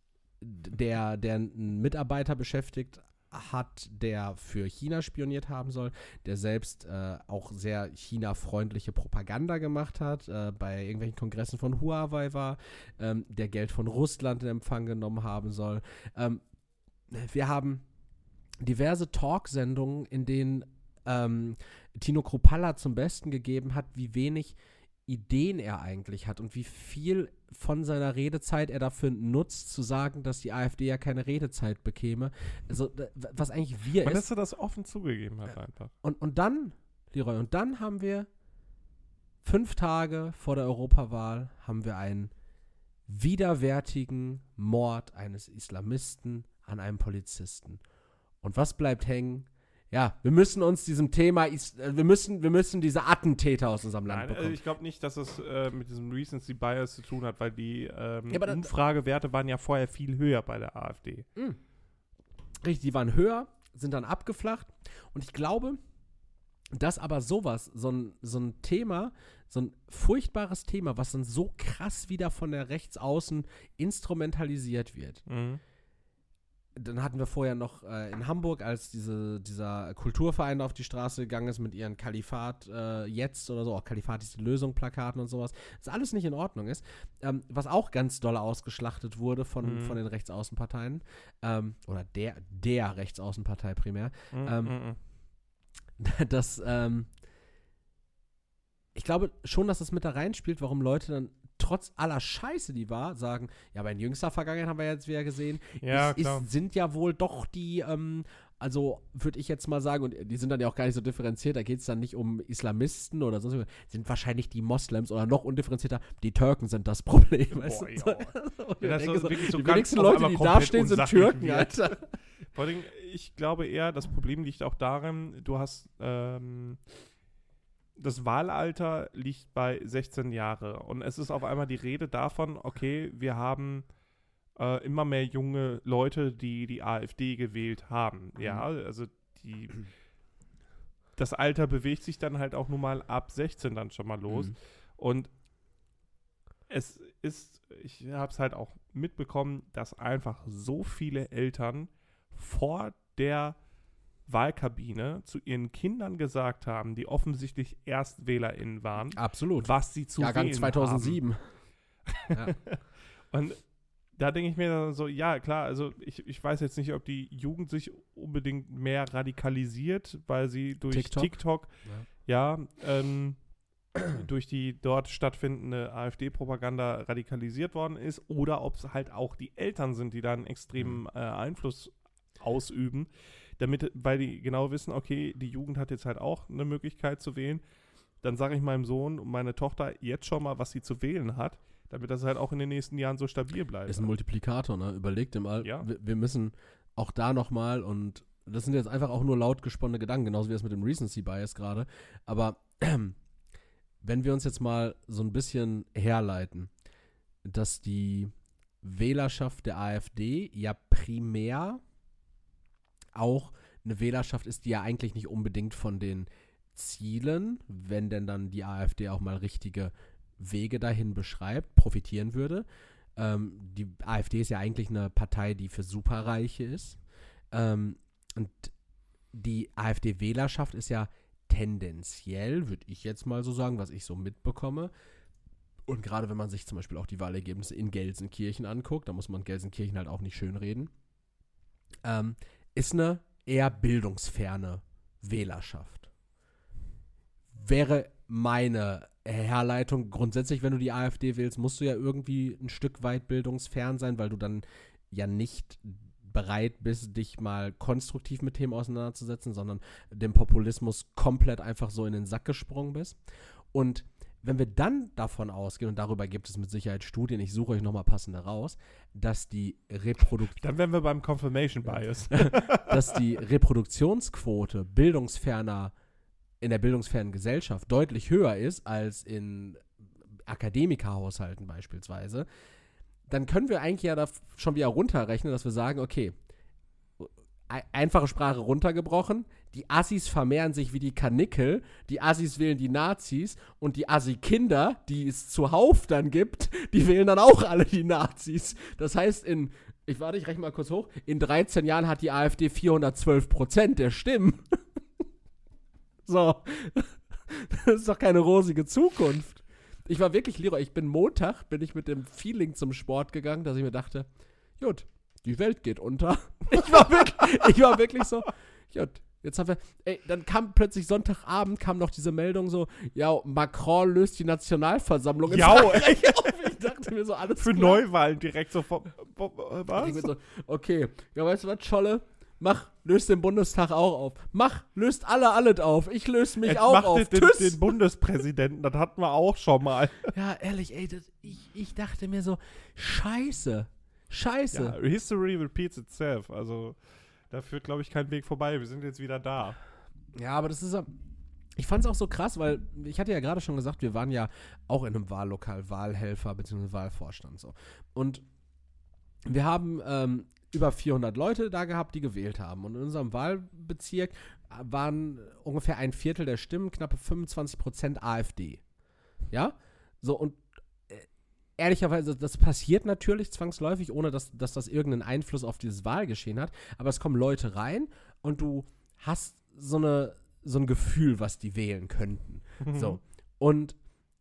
der, der einen Mitarbeiter beschäftigt hat, der für China spioniert haben soll, der selbst äh, auch sehr China-freundliche Propaganda gemacht hat, äh, bei irgendwelchen Kongressen von Huawei war, ähm, der Geld von Russland in Empfang genommen haben soll. Ähm, wir haben diverse Talksendungen, in denen ähm, Tino Kruppalla zum Besten gegeben hat, wie wenig Ideen er eigentlich hat und wie viel von seiner Redezeit er dafür nutzt, zu sagen, dass die AfD ja keine Redezeit bekäme. Also, d- was eigentlich wir Und ist. dass er das offen zugegeben hat einfach. Und, und dann, Leroy, und dann haben wir fünf Tage vor der Europawahl haben wir einen widerwärtigen Mord eines Islamisten an einem Polizisten. Und was bleibt hängen? Ja, wir müssen uns diesem Thema, is- äh, wir müssen, wir müssen diese Attentäter aus unserem Land Nein, also bekommen. ich glaube nicht, dass es äh, mit diesem Recency Bias zu tun hat, weil die ähm, Ja, aber dann- Umfragewerte waren ja vorher viel höher bei der AfD. Mhm. Richtig, die waren höher, sind dann abgeflacht. Und ich glaube, dass aber sowas, so ein, so ein Thema, so ein furchtbares Thema, was dann so krass wieder von der Rechtsaußen instrumentalisiert wird, Mhm. dann hatten wir vorher noch äh, in Hamburg, als diese, dieser Kulturverein auf die Straße gegangen ist mit ihren Kalifat äh, jetzt oder so, auch Kalifat ist die Lösung, Plakaten und sowas, das alles nicht in Ordnung ist. Ähm, was auch ganz doll ausgeschlachtet wurde von, Mhm. von den Rechtsaußenparteien, ähm, oder der, der Rechtsaußenpartei primär, Mhm, ähm, mhm. dass, ähm, ich glaube schon, dass das mit da reinspielt, warum Leute dann trotz aller Scheiße, die war, sagen, ja, aber in jüngster Vergangenheit haben wir jetzt wieder gesehen, Ja, es, klar. es sind ja wohl doch die, ähm, also würde ich jetzt mal sagen, und die sind dann ja auch gar nicht so differenziert, da geht es dann nicht um Islamisten oder sonst was, sind wahrscheinlich die Moslems oder noch undifferenzierter, die Türken sind das Problem. Boah, weißt du? ja. So, und Ja, das ich denke ist so, wirklich so die ganz wenigsten auf Leute, einmal die komplett da stehen, sind unsachlich Türken, wird. Alter. Vor allem, ich glaube eher, das Problem liegt auch darin, du hast, ähm, das Wahlalter liegt bei sechzehn Jahre und es ist auf einmal die Rede davon, okay, wir haben äh, immer mehr junge Leute, die die AfD gewählt haben. Ja, also die, das Alter bewegt sich dann halt auch nun mal ab sechzehn dann schon mal los. Mhm. Und es ist, ich habe es halt auch mitbekommen, dass einfach so viele Eltern vor der Wahlkabine zu ihren Kindern gesagt haben, die offensichtlich ErstwählerInnen waren, Absolut. was sie zu Jahrgang wählen zweitausendsieben. Ja. haben. Und da denke ich mir dann so, ja klar, also ich, ich weiß jetzt nicht, ob die Jugend sich unbedingt mehr radikalisiert, weil sie durch TikTok, TikTok, Ja. ja, ähm, durch die dort stattfindende AfD-Propaganda radikalisiert worden ist, oder ob es halt auch die Eltern sind, die da einen extremen äh, Einfluss ausüben, damit, weil die genau wissen, okay, die Jugend hat jetzt halt auch eine Möglichkeit zu wählen, dann sage ich meinem Sohn und meine Tochter jetzt schon mal, was sie zu wählen hat, damit das halt auch in den nächsten Jahren so stabil bleibt. Ist ein Multiplikator, ne? Überleg dir mal, Ja. wir, wir müssen auch da nochmal, und das sind jetzt einfach auch nur laut gesponnene Gedanken, genauso wie das mit dem Recency Bias gerade, aber wenn wir uns jetzt mal so ein bisschen herleiten, dass die Wählerschaft der AfD ja primär auch eine Wählerschaft ist, die ja eigentlich nicht unbedingt von den Zielen, wenn denn dann die AfD auch mal richtige Wege dahin beschreibt, profitieren würde. Ähm, die AfD ist ja eigentlich eine Partei, die für Superreiche ist. Ähm, und die AfD-Wählerschaft ist ja tendenziell, würde ich jetzt mal so sagen, was ich so mitbekomme. Und gerade wenn man sich zum Beispiel auch die Wahlergebnisse in Gelsenkirchen anguckt, da muss man Gelsenkirchen halt auch nicht schönreden, ähm, ist eine eher bildungsferne Wählerschaft. Wäre meine Herleitung, grundsätzlich, wenn du die AfD wählst, musst du ja irgendwie ein Stück weit bildungsfern sein, weil du dann ja nicht bereit bist, dich mal konstruktiv mit Themen auseinanderzusetzen, sondern dem Populismus komplett einfach so in den Sack gesprungen bist. Und wenn wir dann davon ausgehen, und darüber gibt es mit Sicherheit Studien, ich suche euch nochmal passende raus, dass die Reproduktion Dann wären wir beim Confirmation Bias. dass die Reproduktionsquote bildungsferner in der bildungsfernen Gesellschaft deutlich höher ist als in Akademikerhaushalten beispielsweise, dann können wir eigentlich ja da schon wieder runterrechnen, dass wir sagen, okay, einfache Sprache runtergebrochen, die Assis vermehren sich wie die Kanickel, die Assis wählen die Nazis und die Assi-Kinder, die es zuhauf dann gibt, die wählen dann auch alle die Nazis. Das heißt, in, ich warte, ich rechne mal kurz hoch, in dreizehn Jahren hat die AfD vierhundertzwölf Prozent der Stimmen. So, das ist doch keine rosige Zukunft. Ich war wirklich, Leroy, ich bin Montag, bin ich mit dem Feeling zum Sport gegangen, dass ich mir dachte, gut, die Welt geht unter. Ich war wirklich, ich war wirklich so, gut, jetzt haben wir, ey, dann kam plötzlich Sonntagabend, kam noch diese Meldung so, ja, Macron löst die Nationalversammlung in Ja, Frankreich auf. Ich dachte mir so, alles Für klar. Neuwahlen direkt so vom, Ich was? denk mir so, okay, ja, weißt du was, Scholle? Mach, löst den Bundestag auch auf. Mach, löst alle alles auf. Ich löse mich Jetzt auch macht auf. Den, Tschüss. den Bundespräsidenten, das hatten wir auch schon mal. Ja, ehrlich, ey, das, ich, ich dachte mir so, scheiße, scheiße. Ja, History repeats itself. Also da führt, glaube ich, kein Weg vorbei. Wir sind jetzt wieder da. Ja, aber das ist ja, ich fand es auch so krass, weil ich hatte ja gerade schon gesagt, wir waren ja auch in einem Wahllokal, Wahlhelfer bzw. Wahlvorstand so. Und wir haben ähm, über vierhundert Leute da gehabt, die gewählt haben. Und in unserem Wahlbezirk waren ungefähr ein Viertel der Stimmen, knappe fünfundzwanzig Prozent AfD. Ja? So, und äh, ehrlicherweise, das passiert natürlich zwangsläufig, ohne dass, dass das irgendeinen Einfluss auf dieses Wahlgeschehen hat. Aber es kommen Leute rein und du hast so, eine, so ein Gefühl, was die wählen könnten. Mhm. So. Und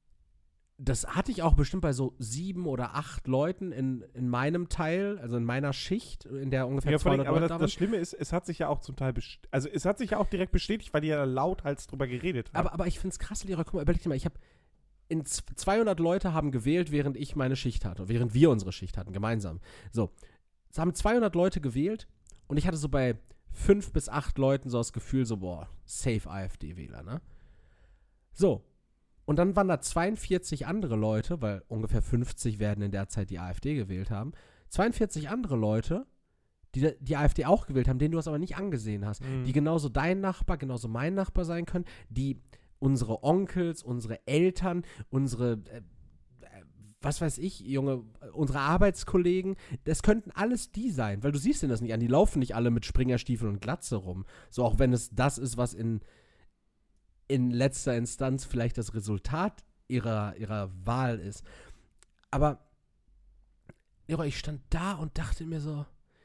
das hatte ich auch bestimmt bei so sieben oder acht Leuten in, in meinem Teil, also in meiner Schicht, in der ungefähr Ja, vor allem, zweihundert aber Leute das, da das waren. Schlimme ist, es hat sich ja auch zum Teil, best- also es hat sich ja auch direkt bestätigt, weil die ja lauthals drüber geredet haben. Aber, aber ich finde es krass, Leroy, guck mal, überleg dir mal, ich habe in z- zweihundert Leute haben gewählt, während ich meine Schicht hatte, während wir unsere Schicht hatten, gemeinsam. So, es haben zweihundert Leute gewählt und ich hatte so bei fünf bis acht Leuten so das Gefühl, so, boah, safe AfD-Wähler, ne? So, und dann waren da zweiundvierzig andere Leute, weil ungefähr fünfzig werden in der Zeit die AfD gewählt haben, zweiundvierzig andere Leute, die die AfD auch gewählt haben, denen du das aber nicht angesehen hast, Mhm. die genauso dein Nachbar, genauso mein Nachbar sein können, die unsere Onkels, unsere Eltern, unsere, äh, äh, was weiß ich, Junge, unsere Arbeitskollegen, das könnten alles die sein, weil du siehst denen das nicht an, die laufen nicht alle mit Springerstiefeln und Glatze rum, so auch wenn es das ist, was in in letzter Instanz vielleicht das Resultat ihrer, ihrer Wahl ist. Aber ja, ich stand da und dachte mir so,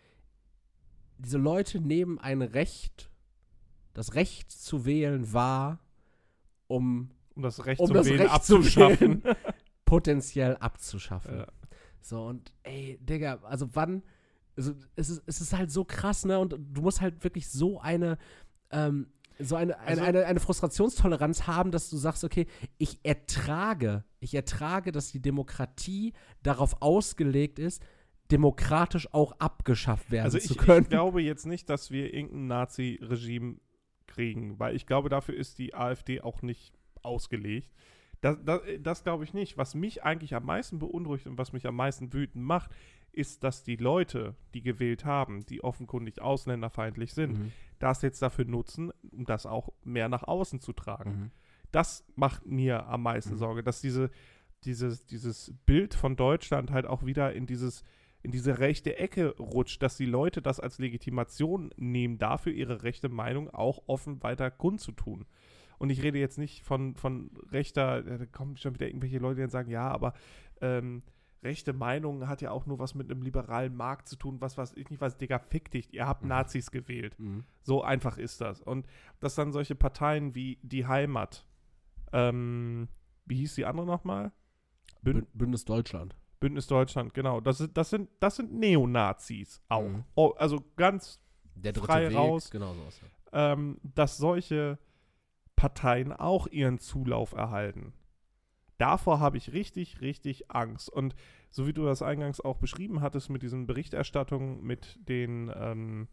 diese Leute nehmen ein Recht, das Recht zu wählen wahr, um, um das Recht um zum das Wählen Recht zu abzuschaffen. wählen, potenziell abzuschaffen. Ja. So, und ey, Digga, also wann, also es ist, es ist halt so krass, ne, und du musst halt wirklich so eine, ähm, so eine, eine, Also- eine, eine Frustrationstoleranz haben, dass du sagst, okay, ich ertrage, ich ertrage, dass die Demokratie darauf ausgelegt ist, demokratisch auch abgeschafft werden Also zu ich, können. ich glaube jetzt nicht, dass wir irgendein Nazi-Regime kriegen, weil ich glaube, dafür ist die AfD auch nicht ausgelegt. Das, das, das glaube ich nicht. Was mich eigentlich am meisten beunruhigt und was mich am meisten wütend macht, ist, dass die Leute, die gewählt haben, die offenkundig ausländerfeindlich sind, Mhm. das jetzt dafür nutzen, um das auch mehr nach außen zu tragen. Mhm. Das macht mir am meisten Mhm. Sorge, dass diese, dieses, dieses Bild von Deutschland halt auch wieder in dieses in diese rechte Ecke rutscht, dass die Leute das als Legitimation nehmen, dafür ihre rechte Meinung auch offen weiter kundzutun. Und ich rede jetzt nicht von, von rechter, da kommen schon wieder irgendwelche Leute, die dann sagen, ja, aber ähm, rechte Meinung hat ja auch nur was mit einem liberalen Markt zu tun, was weiß ich nicht, was, Digga, fick dich, ihr habt Mhm. Nazis gewählt. Mhm. So einfach ist das. Und dass dann solche Parteien wie die Heimat, ähm, wie hieß die andere nochmal? Bün- Bü- Bündnis Deutschland. Bündnis Deutschland, genau. Das, sind- das, sind, das sind Neonazis auch. Mhm. Oh, also ganz, Der dritte Frei Weg, raus. genau sowas. Ja. ähm, dass solche Parteien auch ihren Zulauf erhalten. Davor habe ich richtig, richtig Angst. Und so wie du das eingangs auch beschrieben hattest mit diesen Berichterstattungen, mit den, ähm,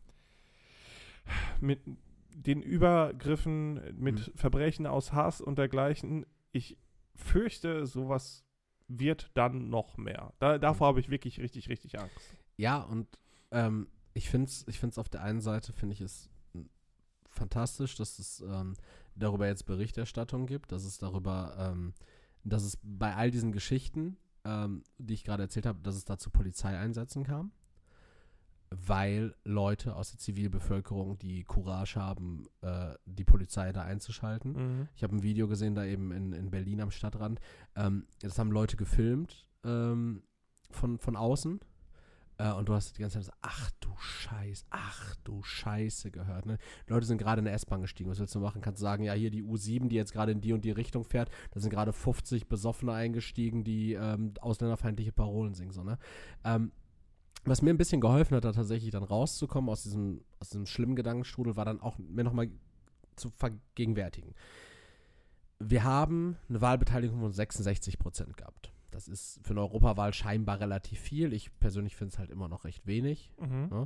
mit den Übergriffen, mit Mhm. Verbrechen aus Hass und dergleichen, ich fürchte, sowas wird dann noch mehr. Da, davor habe ich wirklich richtig, richtig Angst. Ja, und ähm, ich finde es ich find's auf der einen Seite, finde ich es mm, fantastisch, dass es ähm, darüber jetzt Berichterstattung gibt, dass es darüber, ähm, dass es bei all diesen Geschichten, ähm, die ich gerade erzählt habe, dass es da zu Polizeieinsätzen kam, weil Leute aus der Zivilbevölkerung die Courage haben, äh, die Polizei da einzuschalten. Mhm. Ich habe ein Video gesehen, da eben in, in Berlin am Stadtrand. Ähm, das haben Leute gefilmt ähm, von, von außen. Äh, und du hast die ganze Zeit so, ach du Scheiß, ach du Scheiße gehört. Ne? Die Leute sind gerade in der S-Bahn gestiegen. Was willst du machen? Kannst du sagen, ja, hier die U sieben, die jetzt gerade in die und die Richtung fährt, da sind gerade fünfzig Besoffene eingestiegen, die ähm, ausländerfeindliche Parolen singen. So, ne? ähm, Was mir ein bisschen geholfen hat, da tatsächlich dann rauszukommen aus diesem, aus diesem schlimmen Gedankenstrudel, war dann auch mir nochmal zu vergegenwärtigen. Wir haben eine Wahlbeteiligung von sechsundsechzig Prozent gehabt. Das ist für eine Europawahl scheinbar relativ viel. Ich persönlich finde es halt immer noch recht wenig. Mhm.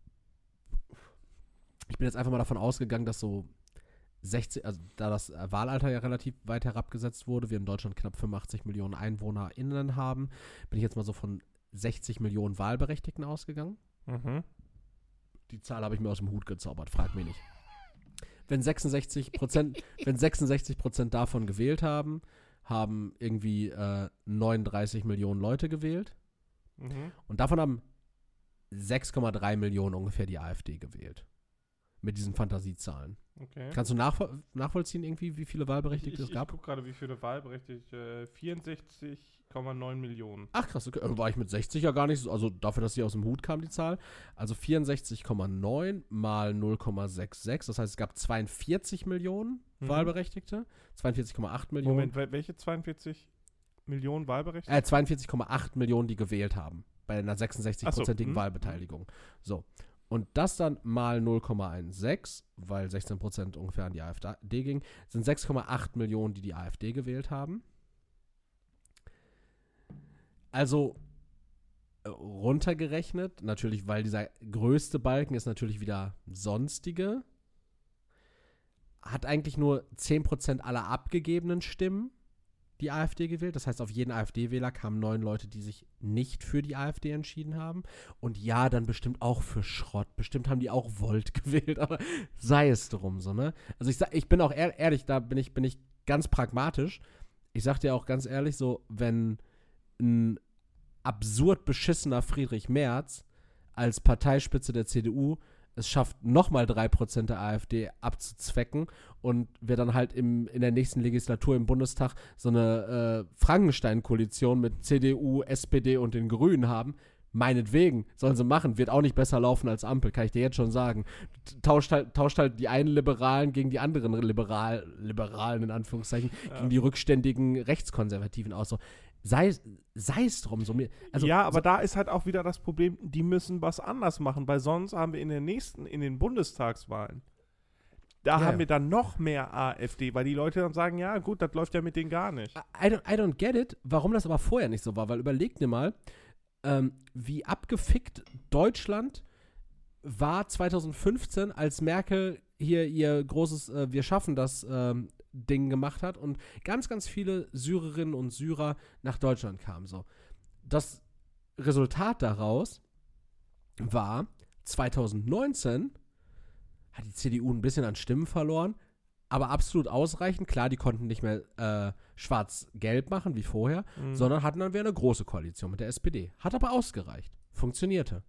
Ich bin jetzt einfach mal davon ausgegangen, dass so sechzig, also da das Wahlalter ja relativ weit herabgesetzt wurde, wir in Deutschland knapp fünfundachtzig Millionen EinwohnerInnen haben, bin ich jetzt mal so von sechzig Millionen Wahlberechtigten ausgegangen. Mhm. Die Zahl habe ich mir aus dem Hut gezaubert, frag mich nicht. Wenn sechsundsechzig Prozent, wenn sechsundsechzig Prozent davon gewählt haben, haben irgendwie äh, neununddreißig Millionen Leute gewählt. Mhm. Und davon haben sechs Komma drei Millionen ungefähr die AfD gewählt. mit diesen Fantasiezahlen. Okay. Kannst du nachvo- nachvollziehen irgendwie, wie viele Wahlberechtigte ich, es gab? Ich gucke gerade, wie viele Wahlberechtigte. Äh, vierundsechzig Komma neun Millionen. Ach krass, okay. Äh, war ich mit sechzig ja gar nicht so, also dafür, dass sie aus dem Hut kam, die Zahl. Also vierundsechzig Komma neun mal null Komma sechsundsechzig, das heißt, es gab zweiundvierzig Millionen Mhm. Wahlberechtigte, zweiundvierzig Komma acht Millionen. Moment, wel- welche zweiundvierzig Millionen Wahlberechtigte? Äh, zweiundvierzig Komma acht Millionen, die gewählt haben, bei einer sechsundsechzig-prozentigen Ach so, hm. Wahlbeteiligung. So. Und das dann mal null Komma sechzehn, weil sechzehn Prozent ungefähr an die AfD ging, sind sechs Komma acht Millionen, die die AfD gewählt haben. Also äh, runtergerechnet, natürlich, weil dieser größte Balken ist natürlich wieder sonstige, hat eigentlich nur zehn Prozent aller abgegebenen Stimmen die AfD gewählt. Das heißt, auf jeden AfD-Wähler kamen neun Leute, die sich nicht für die AfD entschieden haben. Und ja, dann bestimmt auch für Schrott. Bestimmt haben die auch Volt gewählt, aber sei es drum, so, ne? Also ich sag, ich bin auch ehr- ehrlich, da bin ich, bin ich ganz pragmatisch. Ich sag dir auch ganz ehrlich, so, wenn ein absurd beschissener Friedrich Merz als Parteispitze der C D U es schafft, nochmal drei Prozent der AfD abzuzwecken und wir dann halt im, in der nächsten Legislatur im Bundestag so eine äh, Frankenstein-Koalition mit C D U, S P D und den Grünen haben, meinetwegen, sollen sie machen, wird auch nicht besser laufen als Ampel, kann ich dir jetzt schon sagen. Tauscht halt, tauscht halt die einen Liberalen gegen die anderen Liberal, Liberalen, in Anführungszeichen, Ja. gegen die rückständigen Rechtskonservativen aus. So. Sei, sei es drum. So mir, also, ja, aber so, da ist halt auch wieder das Problem, die müssen was anders machen, weil sonst haben wir in den nächsten, in den Bundestagswahlen, da Ja, haben ja. wir dann noch mehr AfD, weil die Leute dann sagen, ja gut, das läuft ja mit denen gar nicht. I don't, I don't get it, warum das aber vorher nicht so war, weil überleg dir mal, ähm, wie abgefickt Deutschland war zwanzig fünfzehn, als Merkel hier ihr großes äh, Wir schaffen das ähm, Ding gemacht hat und ganz, ganz viele Syrerinnen und Syrer nach Deutschland kamen. So. Das Resultat daraus war, zwanzig neunzehn hat die C D U ein bisschen an Stimmen verloren, aber absolut ausreichend. Klar, die konnten nicht mehr äh, schwarz-gelb machen wie vorher, Mhm. sondern hatten dann wieder eine große Koalition mit der S P D. Hat aber ausgereicht. Funktionierte.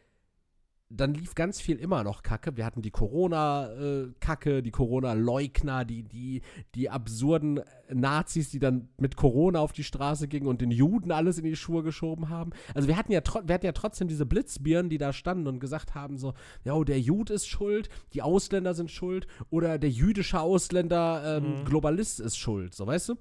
Dann lief ganz viel immer noch Kacke. Wir hatten die Corona-Kacke, äh, die Corona-Leugner, die, die, die absurden Nazis, die dann mit Corona auf die Straße gingen und den Juden alles in die Schuhe geschoben haben. Also wir hatten ja, tro- wir hatten ja trotzdem diese Blitzbirnen, die da standen und gesagt haben so, ja, der Jude ist schuld, die Ausländer sind schuld oder der jüdische Ausländer ähm, Mhm. Globalist ist schuld, so weißt du?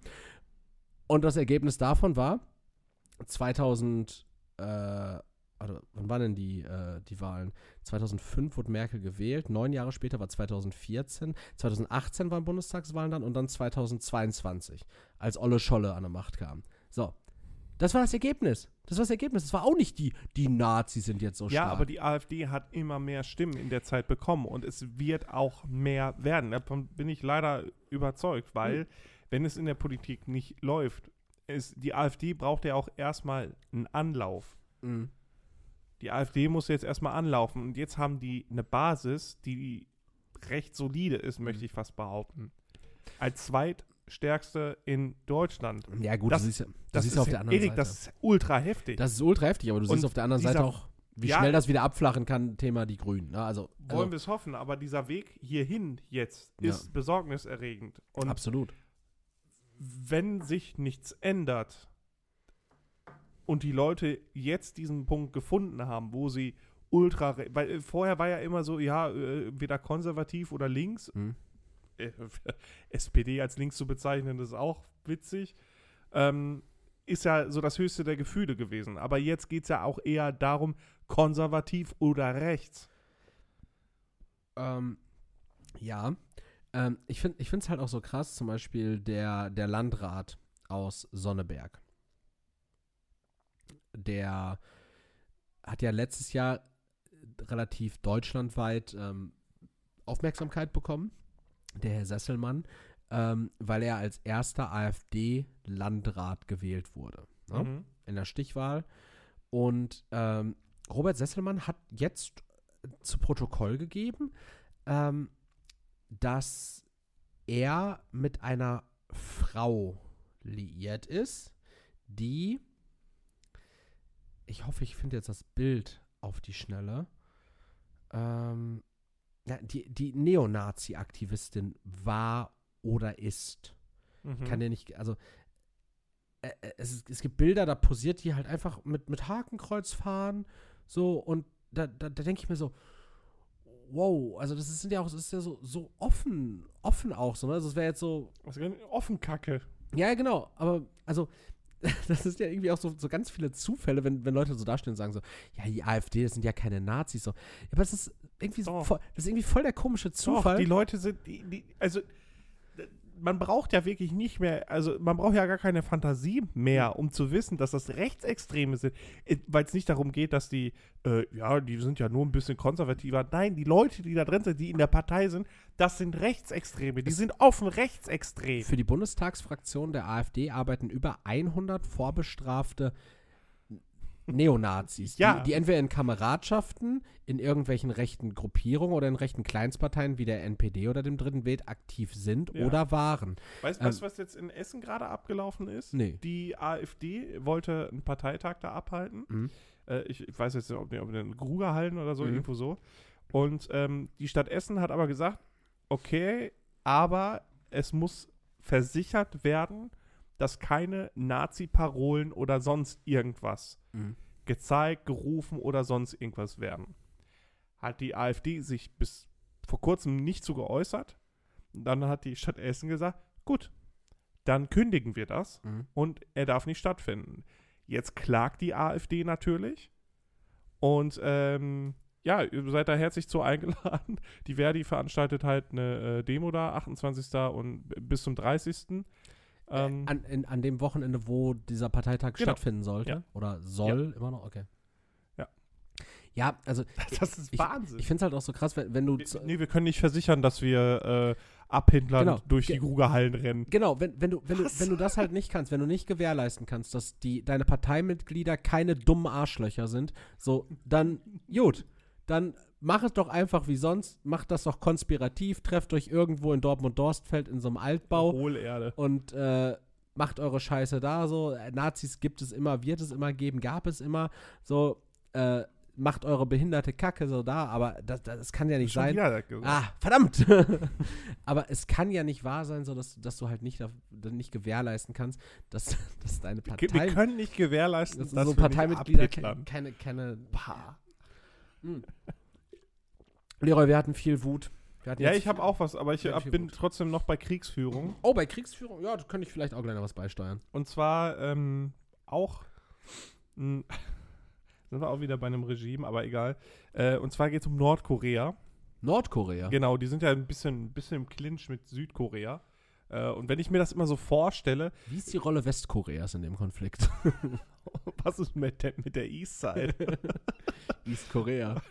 Und das Ergebnis davon war zweitausend, äh, Warte, wann waren denn die, äh, die Wahlen? zweitausendfünf wurde Merkel gewählt, neun Jahre später war zweitausendvierzehn, zweitausendachtzehn waren Bundestagswahlen dann und dann zweitausendzweiundzwanzig, als Olle Scholle an der Macht kam. So, das war das Ergebnis. Das war das Ergebnis. Das war auch nicht die, die Nazis sind jetzt so Ja, stark. aber die AfD hat immer mehr Stimmen in der Zeit bekommen und es wird auch mehr werden. Davon bin ich leider überzeugt, weil, Mhm. wenn es in der Politik nicht läuft, ist, die AfD braucht ja auch erstmal einen Anlauf. Mhm. Die AfD muss jetzt erstmal anlaufen und jetzt haben die eine Basis, die recht solide ist, möchte ich fast behaupten. Als zweitstärkste in Deutschland. Ja gut, Das- du siehst ja, du Das siehst ist ja auf der anderen Erik, Seite. das ist ultra heftig. Das ist ultra heftig, aber du siehst Und auf der anderen dieser- Seite auch, wie Ja, schnell das wieder abflachen kann, Thema die Grünen. Ne? Also, Wollen also wir es hoffen, aber dieser Weg hierhin jetzt Ja. ist besorgniserregend. Und absolut. wenn sich nichts ändert und die Leute jetzt diesen Punkt gefunden haben, wo sie ultra, re- weil äh, vorher war ja immer so, ja, äh, weder konservativ oder links, Mhm. äh, S P D als links zu bezeichnen, ist auch witzig, ähm, ist ja so das höchste der Gefühle gewesen. Aber jetzt geht es ja auch eher darum, konservativ oder rechts. Ähm, ja, ähm, ich finde es halt auch so krass, zum Beispiel der, der Landrat aus Sonneberg. Der hat ja letztes Jahr relativ deutschlandweit ähm, Aufmerksamkeit bekommen, der Herr Sesselmann, ähm, weil er als erster AfD-Landrat gewählt wurde, ne? Mhm. In der Stichwahl. Und ähm, Robert Sesselmann hat jetzt zu Protokoll gegeben, ähm, dass er mit einer Frau liiert ist, die, ich hoffe, ich finde jetzt das Bild auf die Schnelle. Ähm, ja, die, die Neonazi-Aktivistin war oder ist. Mhm. Ich kann dir nicht, also äh, es, ist, es gibt Bilder, da posiert die halt einfach mit, mit Hakenkreuz fahren, so, und da, da, da denke ich mir so, wow, also das ist, sind ja auch, das ist ja so, so offen, offen auch so, ne? Also es wäre jetzt so. Was offen Kacke. Ja, genau, aber also das ist ja irgendwie auch so, so ganz viele Zufälle, wenn, wenn Leute so dastehen und sagen so, ja, die AfD, das sind ja keine Nazis, so. Ja, aber das ist irgendwie so voll, das ist irgendwie voll der komische Zufall. Doch, die Leute sind, die, die, also man braucht ja wirklich nicht mehr, also man braucht ja gar keine Fantasie mehr, um zu wissen, dass das Rechtsextreme sind, weil es nicht darum geht, dass die, äh, ja, die sind ja nur ein bisschen konservativer. Nein, die Leute, die da drin sind, die in der Partei sind, das sind Rechtsextreme, die sind offen rechtsextrem. Für die Bundestagsfraktion der AfD arbeiten über hundert vorbestrafte Neonazis, ja. die, die entweder in Kameradschaften, in irgendwelchen rechten Gruppierungen oder in rechten Kleinstparteien wie der N P D oder dem Dritten Weg aktiv sind ja. oder waren. Weißt du, ähm, was jetzt in Essen gerade abgelaufen ist? Nee. Die AfD wollte einen Parteitag da abhalten. Mhm. Äh, ich, ich weiß jetzt nicht, ob in den Grugerhallen oder so, mhm. irgendwo so. Und ähm, die Stadt Essen hat aber gesagt, okay, aber es muss versichert werden, dass keine Nazi-Parolen oder sonst irgendwas mhm. gezeigt, gerufen oder sonst irgendwas werden. Hat die AfD sich bis vor kurzem nicht so geäußert. Dann hat die Stadt Essen gesagt, gut, dann kündigen wir das mhm. und er darf nicht stattfinden. Jetzt klagt die AfD natürlich und ähm, ja, ihr seid da herzlich zu eingeladen. Die Verdi veranstaltet halt eine äh, Demo da, achtundzwanzigsten und bis zum dreißigsten Ähm, an, in, an dem Wochenende, wo dieser Parteitag genau. stattfinden sollte? Ja. Oder soll ja. immer noch? Okay. Ja. Ja, also. Das ist ich, Wahnsinn. Ich, ich finde es halt auch so krass, wenn, wenn du. Wir, nee, wir können nicht versichern, dass wir äh, abhindern genau. durch Ge- die Grugerhallen rennen. Genau, wenn, wenn, du, wenn, du, wenn du das halt nicht kannst, wenn du nicht gewährleisten kannst, dass die, deine Parteimitglieder keine dummen Arschlöcher sind, so, dann, gut, dann mach es doch einfach wie sonst, macht das doch konspirativ, trefft euch irgendwo in Dortmund-Dorstfeld in so einem Altbau. Hohlerde. Und, äh, macht eure Scheiße da, so, Nazis gibt es immer, wird es immer geben, gab es immer, so, äh, macht eure behinderte Kacke so da, aber das, das kann ja nicht sein. Ah, verdammt! Aber es kann ja nicht wahr sein, so, dass, dass du halt nicht, nicht gewährleisten kannst, dass, dass deine Partei... Wir können nicht gewährleisten, dass, dass so wir Parteimitglieder nicht keine, keine, keine hm. Leroy, wir hatten viel Wut. Ja, ich habe auch was, aber ich hab, bin gut. trotzdem noch bei Kriegsführung. Oh, bei Kriegsführung? Ja, da könnte ich vielleicht auch gleich noch was beisteuern. Und zwar ähm, auch, mh, sind wir auch wieder bei einem Regime, aber egal. Äh, und zwar geht es um Nordkorea. Nordkorea? Genau, die sind ja ein bisschen, ein bisschen im Clinch mit Südkorea. Äh, und wenn ich mir das immer so vorstelle... Wie ist die Rolle Westkoreas in dem Konflikt? Was ist mit der, mit der East Side? East Korea.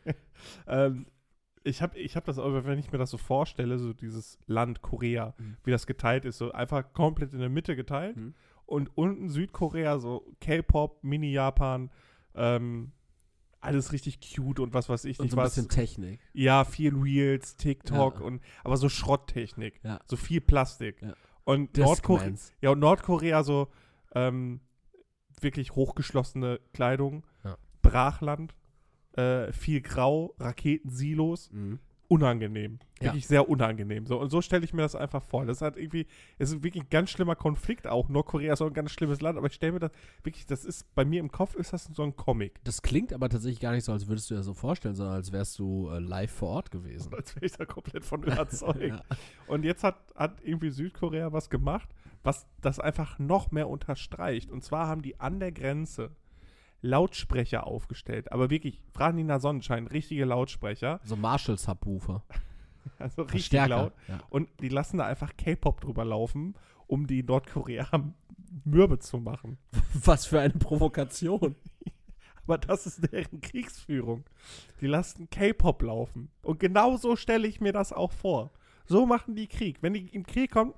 ähm, Ich habe ich hab das aber, wenn ich mir das so vorstelle, so dieses Land Korea, mhm. wie das geteilt ist, so einfach komplett in der Mitte geteilt mhm. und unten Südkorea, so K-Pop, Mini-Japan, ähm, alles richtig cute und was weiß ich und nicht so was. ein bisschen Technik. Ja, viel Reels, TikTok ja. und aber so Schrotttechnik, ja. so viel Plastik. Ja. Und, Nordkorea, ja, und Nordkorea so ähm, wirklich hochgeschlossene Kleidung, ja. Brachland. Äh, viel Grau, Raketensilos, mhm. unangenehm. Wirklich ja. sehr unangenehm. So, und so stelle ich mir das einfach vor. Das hat irgendwie, es ist wirklich ein ganz schlimmer Konflikt auch. Nordkorea ist auch ein ganz schlimmes Land, aber ich stelle mir das wirklich, das ist, bei mir im Kopf ist das so ein Comic. Das klingt aber tatsächlich gar nicht so, als würdest du dir das so vorstellen, sondern als wärst du äh, live vor Ort gewesen. Als wäre ich da komplett von überzeugt. ja. Und jetzt hat, hat irgendwie Südkorea was gemacht, was das einfach noch mehr unterstreicht. Und zwar haben die an der Grenze Lautsprecher aufgestellt, aber wirklich, Franina Sonnenschein, richtige Lautsprecher. So Marshall-Subwoofer. Also richtig Stärker, laut. Ja. Und die lassen da einfach K-Pop drüber laufen, um die Nordkorea mürbe zu machen. Was für eine Provokation. Aber das ist deren Kriegsführung. Die lassen K-Pop laufen. Und genau so stelle ich mir das auch vor. So machen die Krieg. Wenn die im Krieg kommen,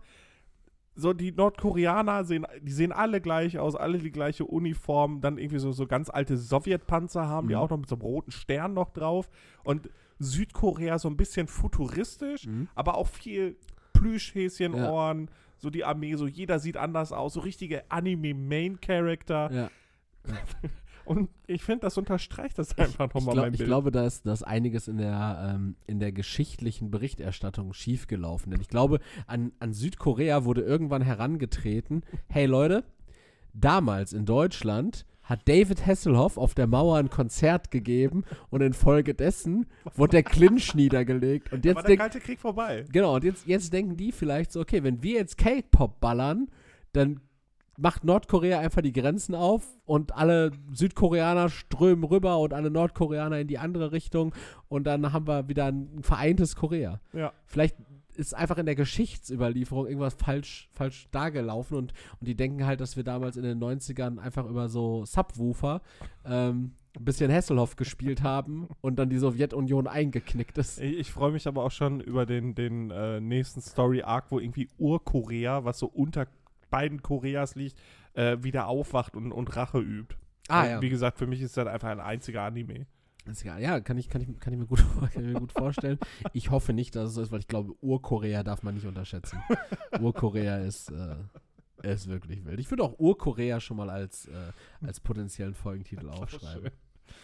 so die Nordkoreaner sehen, die sehen alle gleich aus, alle die gleiche Uniform, dann irgendwie so, so ganz alte Sowjetpanzer haben, mhm. die auch noch mit so einem roten Stern noch drauf. Und Südkorea so ein bisschen futuristisch, mhm. aber auch viel Plüschhäschenohren, ja. so die Armee, so jeder sieht anders aus, so richtige Anime-Main-Character. Ja. Und ich finde, das unterstreicht das einfach Ich, nochmal glaub, mein ich Bild. glaube, da ist, da ist einiges in der, ähm, in der geschichtlichen Berichterstattung schiefgelaufen. Denn ich glaube, an, an Südkorea wurde irgendwann herangetreten, hey Leute, damals in Deutschland hat David Hasselhoff auf der Mauer ein Konzert gegeben und infolgedessen wurde der Clinch niedergelegt. Und Da jetzt war der denk, Kalte Krieg vorbei. genau, und jetzt, jetzt denken die vielleicht so, okay, wenn wir jetzt K-Pop ballern, dann macht Nordkorea einfach die Grenzen auf und alle Südkoreaner strömen rüber und alle Nordkoreaner in die andere Richtung und dann haben wir wieder ein vereintes Korea. Ja. Vielleicht ist einfach in der Geschichtsüberlieferung irgendwas falsch, falsch dargelaufen und, und die denken halt, dass wir damals in den neunzigern einfach über so Subwoofer ähm, ein bisschen Hasselhoff gespielt haben und dann die Sowjetunion eingeknickt ist. Ich, ich freue mich aber auch schon über den, den äh, nächsten Story-Arc, wo irgendwie Urkorea, was so unter beiden Koreas liegt, äh, wieder aufwacht und, und Rache übt. Ah, Und ja. Wie gesagt, für mich ist das einfach ein einziger Anime. Ist egal. Ja, kann ich, kann ich, kann ich, mir, gut, kann ich mir gut vorstellen. Ich hoffe nicht, dass es so ist, weil ich glaube, Urkorea darf man nicht unterschätzen. Urkorea ist, äh, ist wirklich wild. Ich würde auch Urkorea schon mal als, äh, als potenziellen Folgentitel aufschreiben.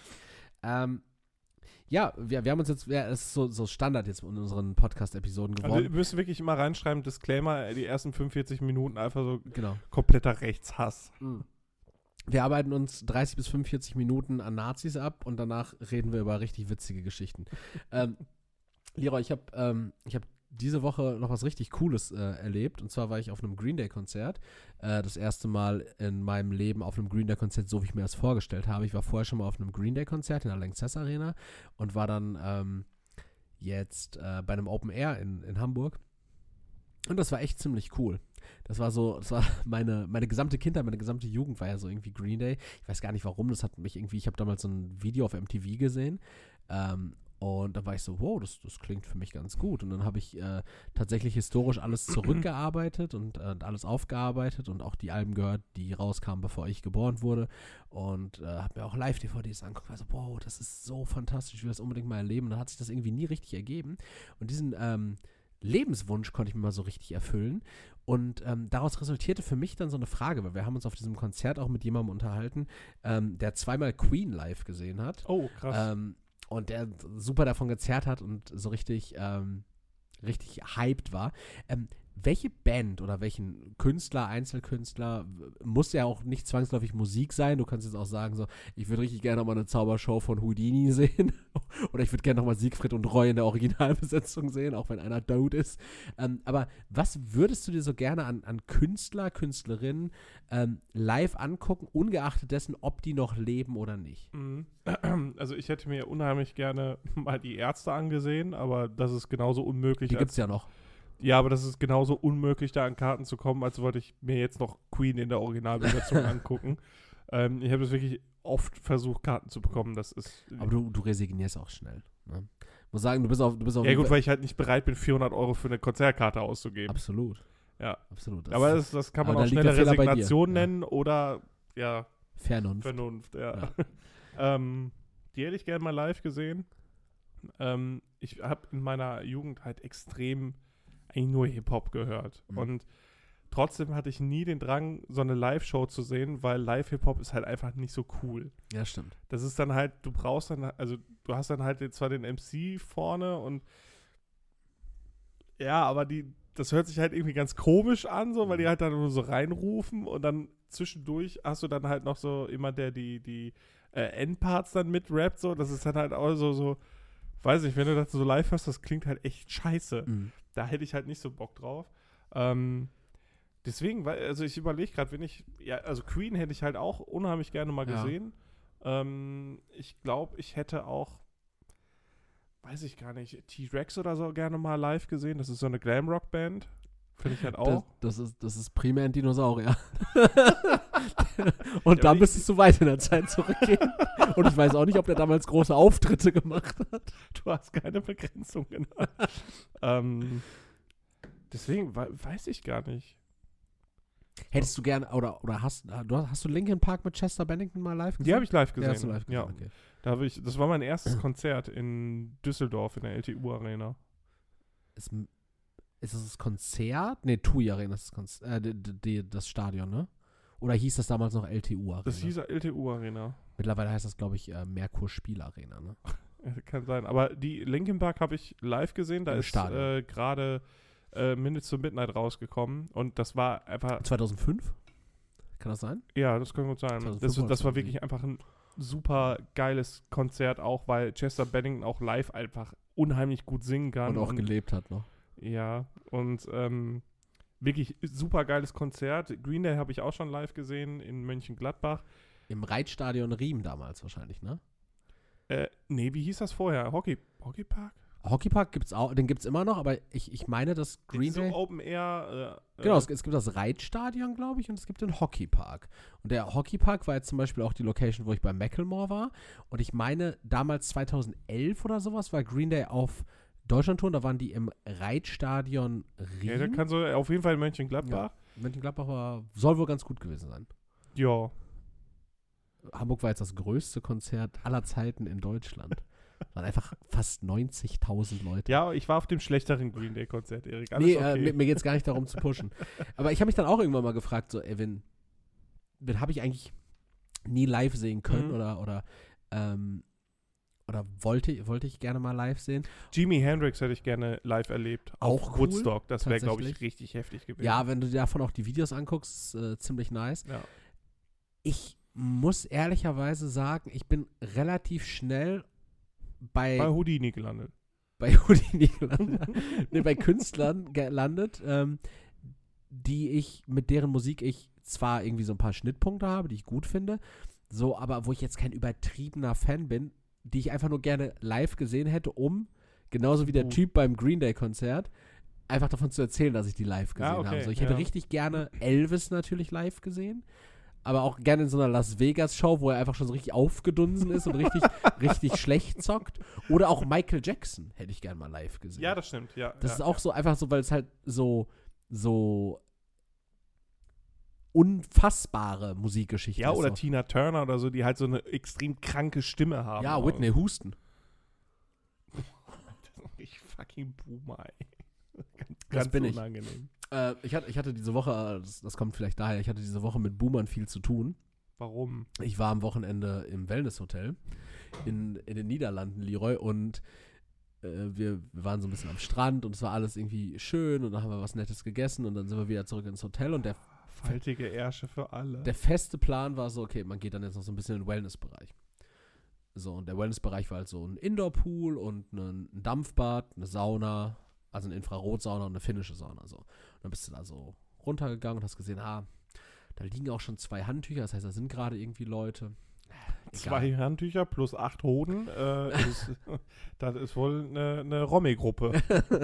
Ähm, ja, wir, wir haben uns jetzt, ja, das ist so, so Standard jetzt in unseren Podcast-Episoden Also geworden. wir müssen wirklich immer reinschreiben, Disclaimer, die ersten fünfundvierzig Minuten einfach so Genau. kompletter Rechtshass. Wir arbeiten uns dreißig bis fünfundvierzig Minuten an Nazis ab und danach reden wir über richtig witzige Geschichten. ähm, Leroy, ich habe ähm, ich hab diese Woche noch was richtig Cooles äh, erlebt. Und zwar war ich auf einem Green Day-Konzert. Äh, das erste Mal in meinem Leben auf einem Green Day-Konzert, so wie ich mir das vorgestellt habe. Ich war vorher schon mal auf einem Green Day-Konzert in der Lanxess Arena und war dann ähm, jetzt äh, bei einem Open Air in, in Hamburg. Und das war echt ziemlich cool. Das war so, das war meine, meine gesamte Kindheit, meine gesamte Jugend war ja so irgendwie Green Day. Ich weiß gar nicht warum, das hat mich irgendwie, ich habe damals so ein Video auf M T V gesehen ähm, und da war ich so, wow, das, das klingt für mich ganz gut. Und dann habe ich äh, tatsächlich historisch alles zurückgearbeitet und äh, alles aufgearbeitet und auch die Alben gehört, die rauskamen, bevor ich geboren wurde. Und äh, habe mir auch Live-D V Ds angeguckt. Also, wow, das ist so fantastisch, ich will das unbedingt mal erleben. Und dann hat sich das irgendwie nie richtig ergeben. Und diesen ähm, Lebenswunsch konnte ich mir mal so richtig erfüllen. Und ähm, daraus resultierte für mich dann so eine Frage, weil wir haben uns auf diesem Konzert auch mit jemandem unterhalten, ähm, der zweimal Queen live gesehen hat. Oh, krass. Ähm, und der super davon gezerrt hat und so richtig, ähm, richtig hyped war. Ähm, welche Band oder welchen Künstler, Einzelkünstler, muss ja auch nicht zwangsläufig Musik sein. Du kannst jetzt auch sagen, so, ich würde richtig gerne mal eine Zaubershow von Houdini sehen. Oder ich würde gerne nochmal Siegfried und Roy in der Originalbesetzung sehen, auch wenn einer tot ist. Ähm, aber was würdest du dir so gerne an, an Künstler, Künstlerinnen ähm, live angucken, ungeachtet dessen, ob die noch leben oder nicht? Mhm. Also ich hätte mir unheimlich gerne mal die Ärzte angesehen, aber das ist genauso unmöglich. Die als- gibt's ja noch. Ja, aber das ist genauso unmöglich, da an Karten zu kommen, als wollte ich mir jetzt noch Queen in der Originalbesetzung angucken. Ähm, ich habe es wirklich oft versucht, Karten zu bekommen. Das ist. Aber du, du resignierst auch schnell. Ne? Muss sagen, du bist auf, du bist auf ja, jeden gut, Fall- weil ich halt nicht bereit bin, vierhundert Euro für eine Konzertkarte auszugeben. Absolut. Ja. Absolut. Das aber ist das, das kann man aber auch da liegt schnelle der Fehler bei dir. Resignation Ja. nennen oder, ja, Vernunft. Vernunft, ja. Ja. ähm, die hätte ich gerne mal live gesehen. Ähm, ich habe in meiner Jugend halt extrem eigentlich nur Hip-Hop gehört. Mhm. Und trotzdem hatte ich nie den Drang, so eine Live-Show zu sehen, weil Live-Hip-Hop ist halt einfach nicht so cool. Ja, stimmt. Das ist dann halt, du brauchst dann, also du hast dann halt zwar den M C vorne und ja, aber die, das hört sich halt irgendwie ganz komisch an, so, weil die halt dann nur so reinrufen und dann zwischendurch hast du dann halt noch so jemand, der die, die äh, Endparts dann mitrappt, so, das ist dann halt auch so, so, weiß nicht, wenn du das so live hörst, das klingt halt echt scheiße. Mhm. Da hätte ich halt nicht so Bock drauf. Ähm, deswegen, weil, also ich überlege gerade, wenn ich, ja, also Queen hätte ich halt auch unheimlich gerne mal Ja. gesehen. Ähm, ich glaube, ich hätte auch, weiß ich gar nicht, T-Rex oder so gerne mal live gesehen. Das ist so eine Glamrock-Band. Finde ich halt Das, auch. das, ist, das ist primär ein Dinosaurier. Und Ja, da aber müsstest du weit in der Zeit zurückgehen. Und ich weiß auch nicht, ob der damals große Auftritte gemacht hat. Du hast keine Begrenzung genannt. ähm, deswegen we- weiß ich gar nicht. Hättest du gerne, oder, oder hast, du, hast du Linkin Park mit Chester Bennington mal live gesehen? Die habe ich live Ja, gesehen. hast du live gesehen, Ja, okay. da habe ich, das war mein erstes Konzert in Düsseldorf in der L T U-Arena. Ist, ist das das Konzert? Nee, T U I Arena ist das, Konz äh, die, die, das Stadion, ne? Oder hieß das damals noch L T U Arena? Das hieß L T U Arena. Mittlerweile heißt das, glaube ich, äh, Merkur Spiel Arena, ne? Kann sein. Aber die Linkin Park habe ich live gesehen. Da Im ist äh, gerade äh, Minutes to Midnight rausgekommen. Und das war einfach... zweitausendfünf? Kann das sein? Ja, das kann gut sein. Das, zweitausendfünf das war wirklich einfach ein super geiles Konzert auch, weil Chester Bennington auch live einfach unheimlich gut singen kann. Und auch und, gelebt hat noch. Ja, und ähm, wirklich super geiles Konzert. Green Day habe ich auch schon live gesehen in Mönchengladbach. Im Reitstadion Riem damals wahrscheinlich, ne? Äh, nee, wie hieß das vorher? Hockey, Hockeypark? Hockeypark gibt's auch, den gibt's immer noch, aber ich, ich meine, dass Green Day... So Open Air... Äh, genau, es, es gibt das Reitstadion, glaube ich, und es gibt den Hockeypark. Und der Hockeypark war jetzt zum Beispiel auch die Location, wo ich bei Macklemore war. Und ich meine, damals zweitausendelf oder sowas war Green Day auf Deutschlandtour, da waren die im Reitstadion Riem. Ja, da kannst du auf jeden Fall in Mönchengladbach. Ja, Mönchengladbach war, soll wohl ganz gut gewesen sein. Ja. Hamburg war jetzt das größte Konzert aller Zeiten in Deutschland. Waren einfach fast neunzigtausend Leute. Ja, ich war auf dem schlechteren Green Day Konzert, Erik. Alles nee, okay. äh, mir, mir geht es gar nicht darum zu pushen. Aber ich habe mich dann auch irgendwann mal gefragt, so, ey, wen, wen habe ich eigentlich nie live sehen können mhm. oder, oder, ähm, oder wollte, wollte ich gerne mal live sehen. Jimi Hendrix hätte ich gerne live erlebt. Auch auf cool, Woodstock. Das wäre, glaube ich, richtig heftig gewesen. Ja, wenn du dir davon auch die Videos anguckst, äh, ziemlich nice. Ja. Ich muss ehrlicherweise sagen, ich bin relativ schnell bei, bei Houdini gelandet. Bei Houdini gelandet. nee, bei Künstlern gelandet, ähm, die ich, mit deren Musik ich zwar irgendwie so ein paar Schnittpunkte habe, die ich gut finde, so, aber wo ich jetzt kein übertriebener Fan bin, die ich einfach nur gerne live gesehen hätte, um, genauso wie der uh. Typ beim Green Day Konzert, einfach davon zu erzählen, dass ich die live gesehen ah, okay, habe. So, ich ja. hätte richtig gerne Elvis natürlich live gesehen, aber auch gerne in so einer Las Vegas-Show, wo er einfach schon so richtig aufgedunsen ist und richtig, richtig schlecht zockt. Oder auch Michael Jackson hätte ich gerne mal live gesehen. Ja, das stimmt, ja. Das ja, ist auch ja. so einfach so, weil es halt so, so unfassbare Musikgeschichte Ja, ist. oder so. Tina Turner oder so, die halt so eine extrem kranke Stimme haben. Ja, Whitney Houston. Ich fucking Boomer, ey. Ganz, Das ganz bin ich. unangenehm. Äh, ich, hatte, ich hatte diese Woche, das, das kommt vielleicht daher, ich hatte diese Woche mit Boomern viel zu tun. Warum? Ich war am Wochenende im Wellnesshotel in, in den Niederlanden, Leroy, und äh, wir, wir waren so ein bisschen am Strand und es war alles irgendwie schön und dann haben wir was Nettes gegessen und dann sind wir wieder zurück ins Hotel und der, Faltige Ärsche für alle. der feste Plan war so, okay, man geht dann jetzt noch so ein bisschen in den Wellnessbereich. So, und der Wellnessbereich war halt so ein Indoor-Pool und ein Dampfbad, eine Sauna, also eine Infrarotsauna und eine finnische Sauna. So. Und dann bist du da so runtergegangen und hast gesehen, ah, da liegen auch schon zwei Handtücher, das heißt, da sind gerade irgendwie Leute. Egal. Zwei Handtücher plus acht Hoden, äh, ist, das ist wohl eine, eine Romy-Gruppe.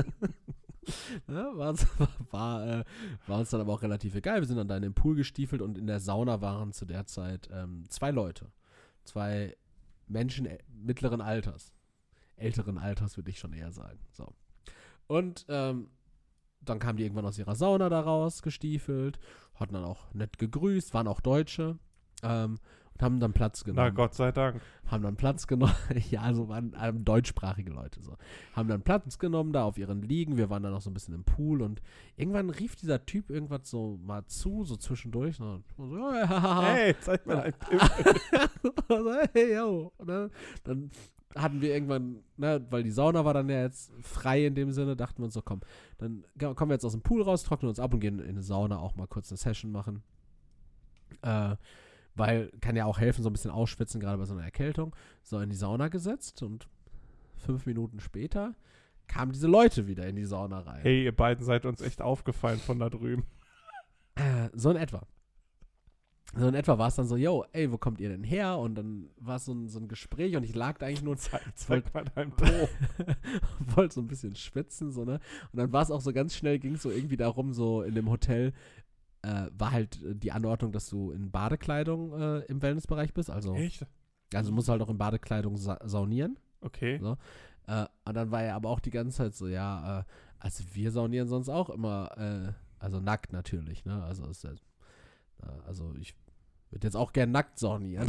Ja, war, war, äh, war uns dann aber auch relativ egal. Wir sind dann da in den Pool gestiefelt und in der Sauna waren zu der Zeit ähm, zwei Leute. Zwei Menschen äh, mittleren Alters. Älteren Alters würde ich schon eher sagen. So. Und ähm, dann kamen die irgendwann aus ihrer Sauna da raus, gestiefelt, hatten dann auch nett gegrüßt, waren auch Deutsche ähm, und haben dann Platz genommen. Na Gott sei Dank. Haben dann Platz genommen, ja, also waren ähm, deutschsprachige Leute so. Haben dann Platz genommen da auf ihren Liegen, wir waren dann noch so ein bisschen im Pool und irgendwann rief dieser Typ irgendwas so mal zu, so zwischendurch. Und so, ja, hey, zeig mir ein Pimmel. so, hey, yo. Und dann, dann hatten wir irgendwann, ne, weil die Sauna war dann ja jetzt frei in dem Sinne, dachten wir uns so, komm, dann kommen wir jetzt aus dem Pool raus, trocknen uns ab und gehen in eine Sauna auch mal kurz eine Session machen. Äh, weil kann ja auch helfen, so ein bisschen ausschwitzen, gerade bei so einer Erkältung. So in die Sauna gesetzt und fünf Minuten später kamen diese Leute wieder in die Sauna rein. Hey, ihr beiden seid uns echt aufgefallen von da drüben. Äh, so in etwa. So in etwa war es dann so, yo, ey, wo kommt ihr denn her? Und dann war es so ein, so ein Gespräch und ich lag da eigentlich nur Zeig, zeig mal dein Po. wollte so ein bisschen schwitzen, so, ne? Und dann war es auch so ganz schnell, ging es so irgendwie darum, so in dem Hotel äh, war halt die Anordnung, dass du in Badekleidung äh, im Wellnessbereich bist. Also, Echt? also du musst halt auch in Badekleidung sa- saunieren. Okay. So. Äh, und dann war er aber auch die ganze Zeit so, ja, äh, also wir saunieren sonst auch immer, äh, also nackt natürlich, ne? Also ist das, äh, also ich würde jetzt auch gern nackt saunieren.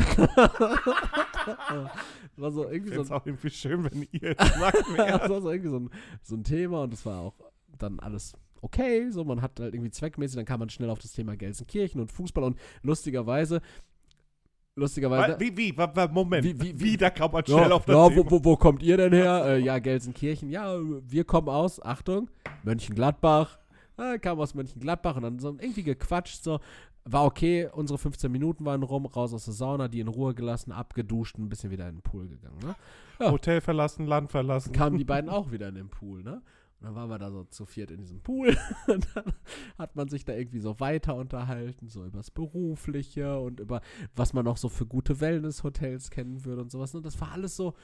war so irgendwie Ich so find's auch irgendwie schön, wenn ihr jetzt nackt das wärt. war so irgendwie so ein, so ein Thema und das war auch dann alles okay, so, man hat halt irgendwie zweckmäßig, dann kam man schnell auf das Thema Gelsenkirchen und Fußball und lustigerweise, lustigerweise. Wie, wie, wie, Moment, wie, wie, wie, da kam man schnell ja, auf das ja, Thema. wo, wo, wo kommt ihr denn her? Äh, ja, Gelsenkirchen, ja, wir kommen aus, Achtung, Mönchengladbach, äh, kam aus Mönchengladbach und dann so irgendwie gequatscht, so, war okay, unsere fünfzehn Minuten waren rum, raus aus der Sauna, die in Ruhe gelassen, abgeduscht, ein bisschen wieder in den Pool gegangen, ne? Ja. Hotel verlassen, Land verlassen. Kamen die beiden auch wieder in den Pool, ne? Und dann waren wir da so zu viert in diesem Pool und dann hat man sich da irgendwie so weiter unterhalten, so übers Berufliche und über, was man noch so für gute Wellness-Hotels kennen würde und sowas. Und das war alles so,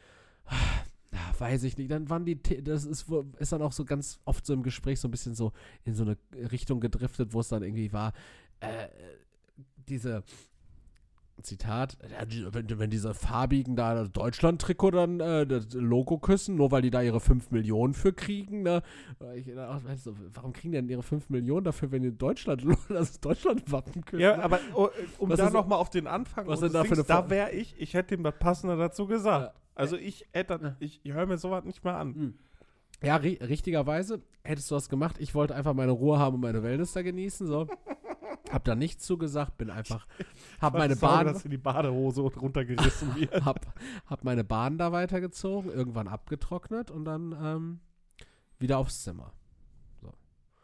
ja, weiß ich nicht. Dann waren die, das ist, ist dann auch so ganz oft so im Gespräch so ein bisschen so in so eine Richtung gedriftet, wo es dann irgendwie war, äh, diese Zitat, wenn, wenn diese farbigen da das Deutschland-Trikot dann äh, das Logo küssen, nur weil die da ihre fünf Millionen für kriegen, ne? Ich dachte, so, warum kriegen die denn ihre fünf Millionen dafür, wenn die Deutschland, das Deutschland-Wappen küssen? Ja, aber oh, um was da ist, nochmal auf den Anfang, was des denn da für Dings, eine da wäre ich, ich hätte ihm das Passende dazu gesagt. Ja. Also ich hätte, ich, ich höre mir sowas nicht mehr an. Hm. Ja, ri- richtigerweise hättest du was gemacht. Ich wollte einfach meine Ruhe haben und meine Wellness da genießen, so. Hab da nichts zugesagt, bin einfach, hab meine Bahn, dass in die Badehose runtergerissen wird. hab, hab meine Bahn da weitergezogen, irgendwann abgetrocknet und dann ähm, wieder aufs Zimmer. So.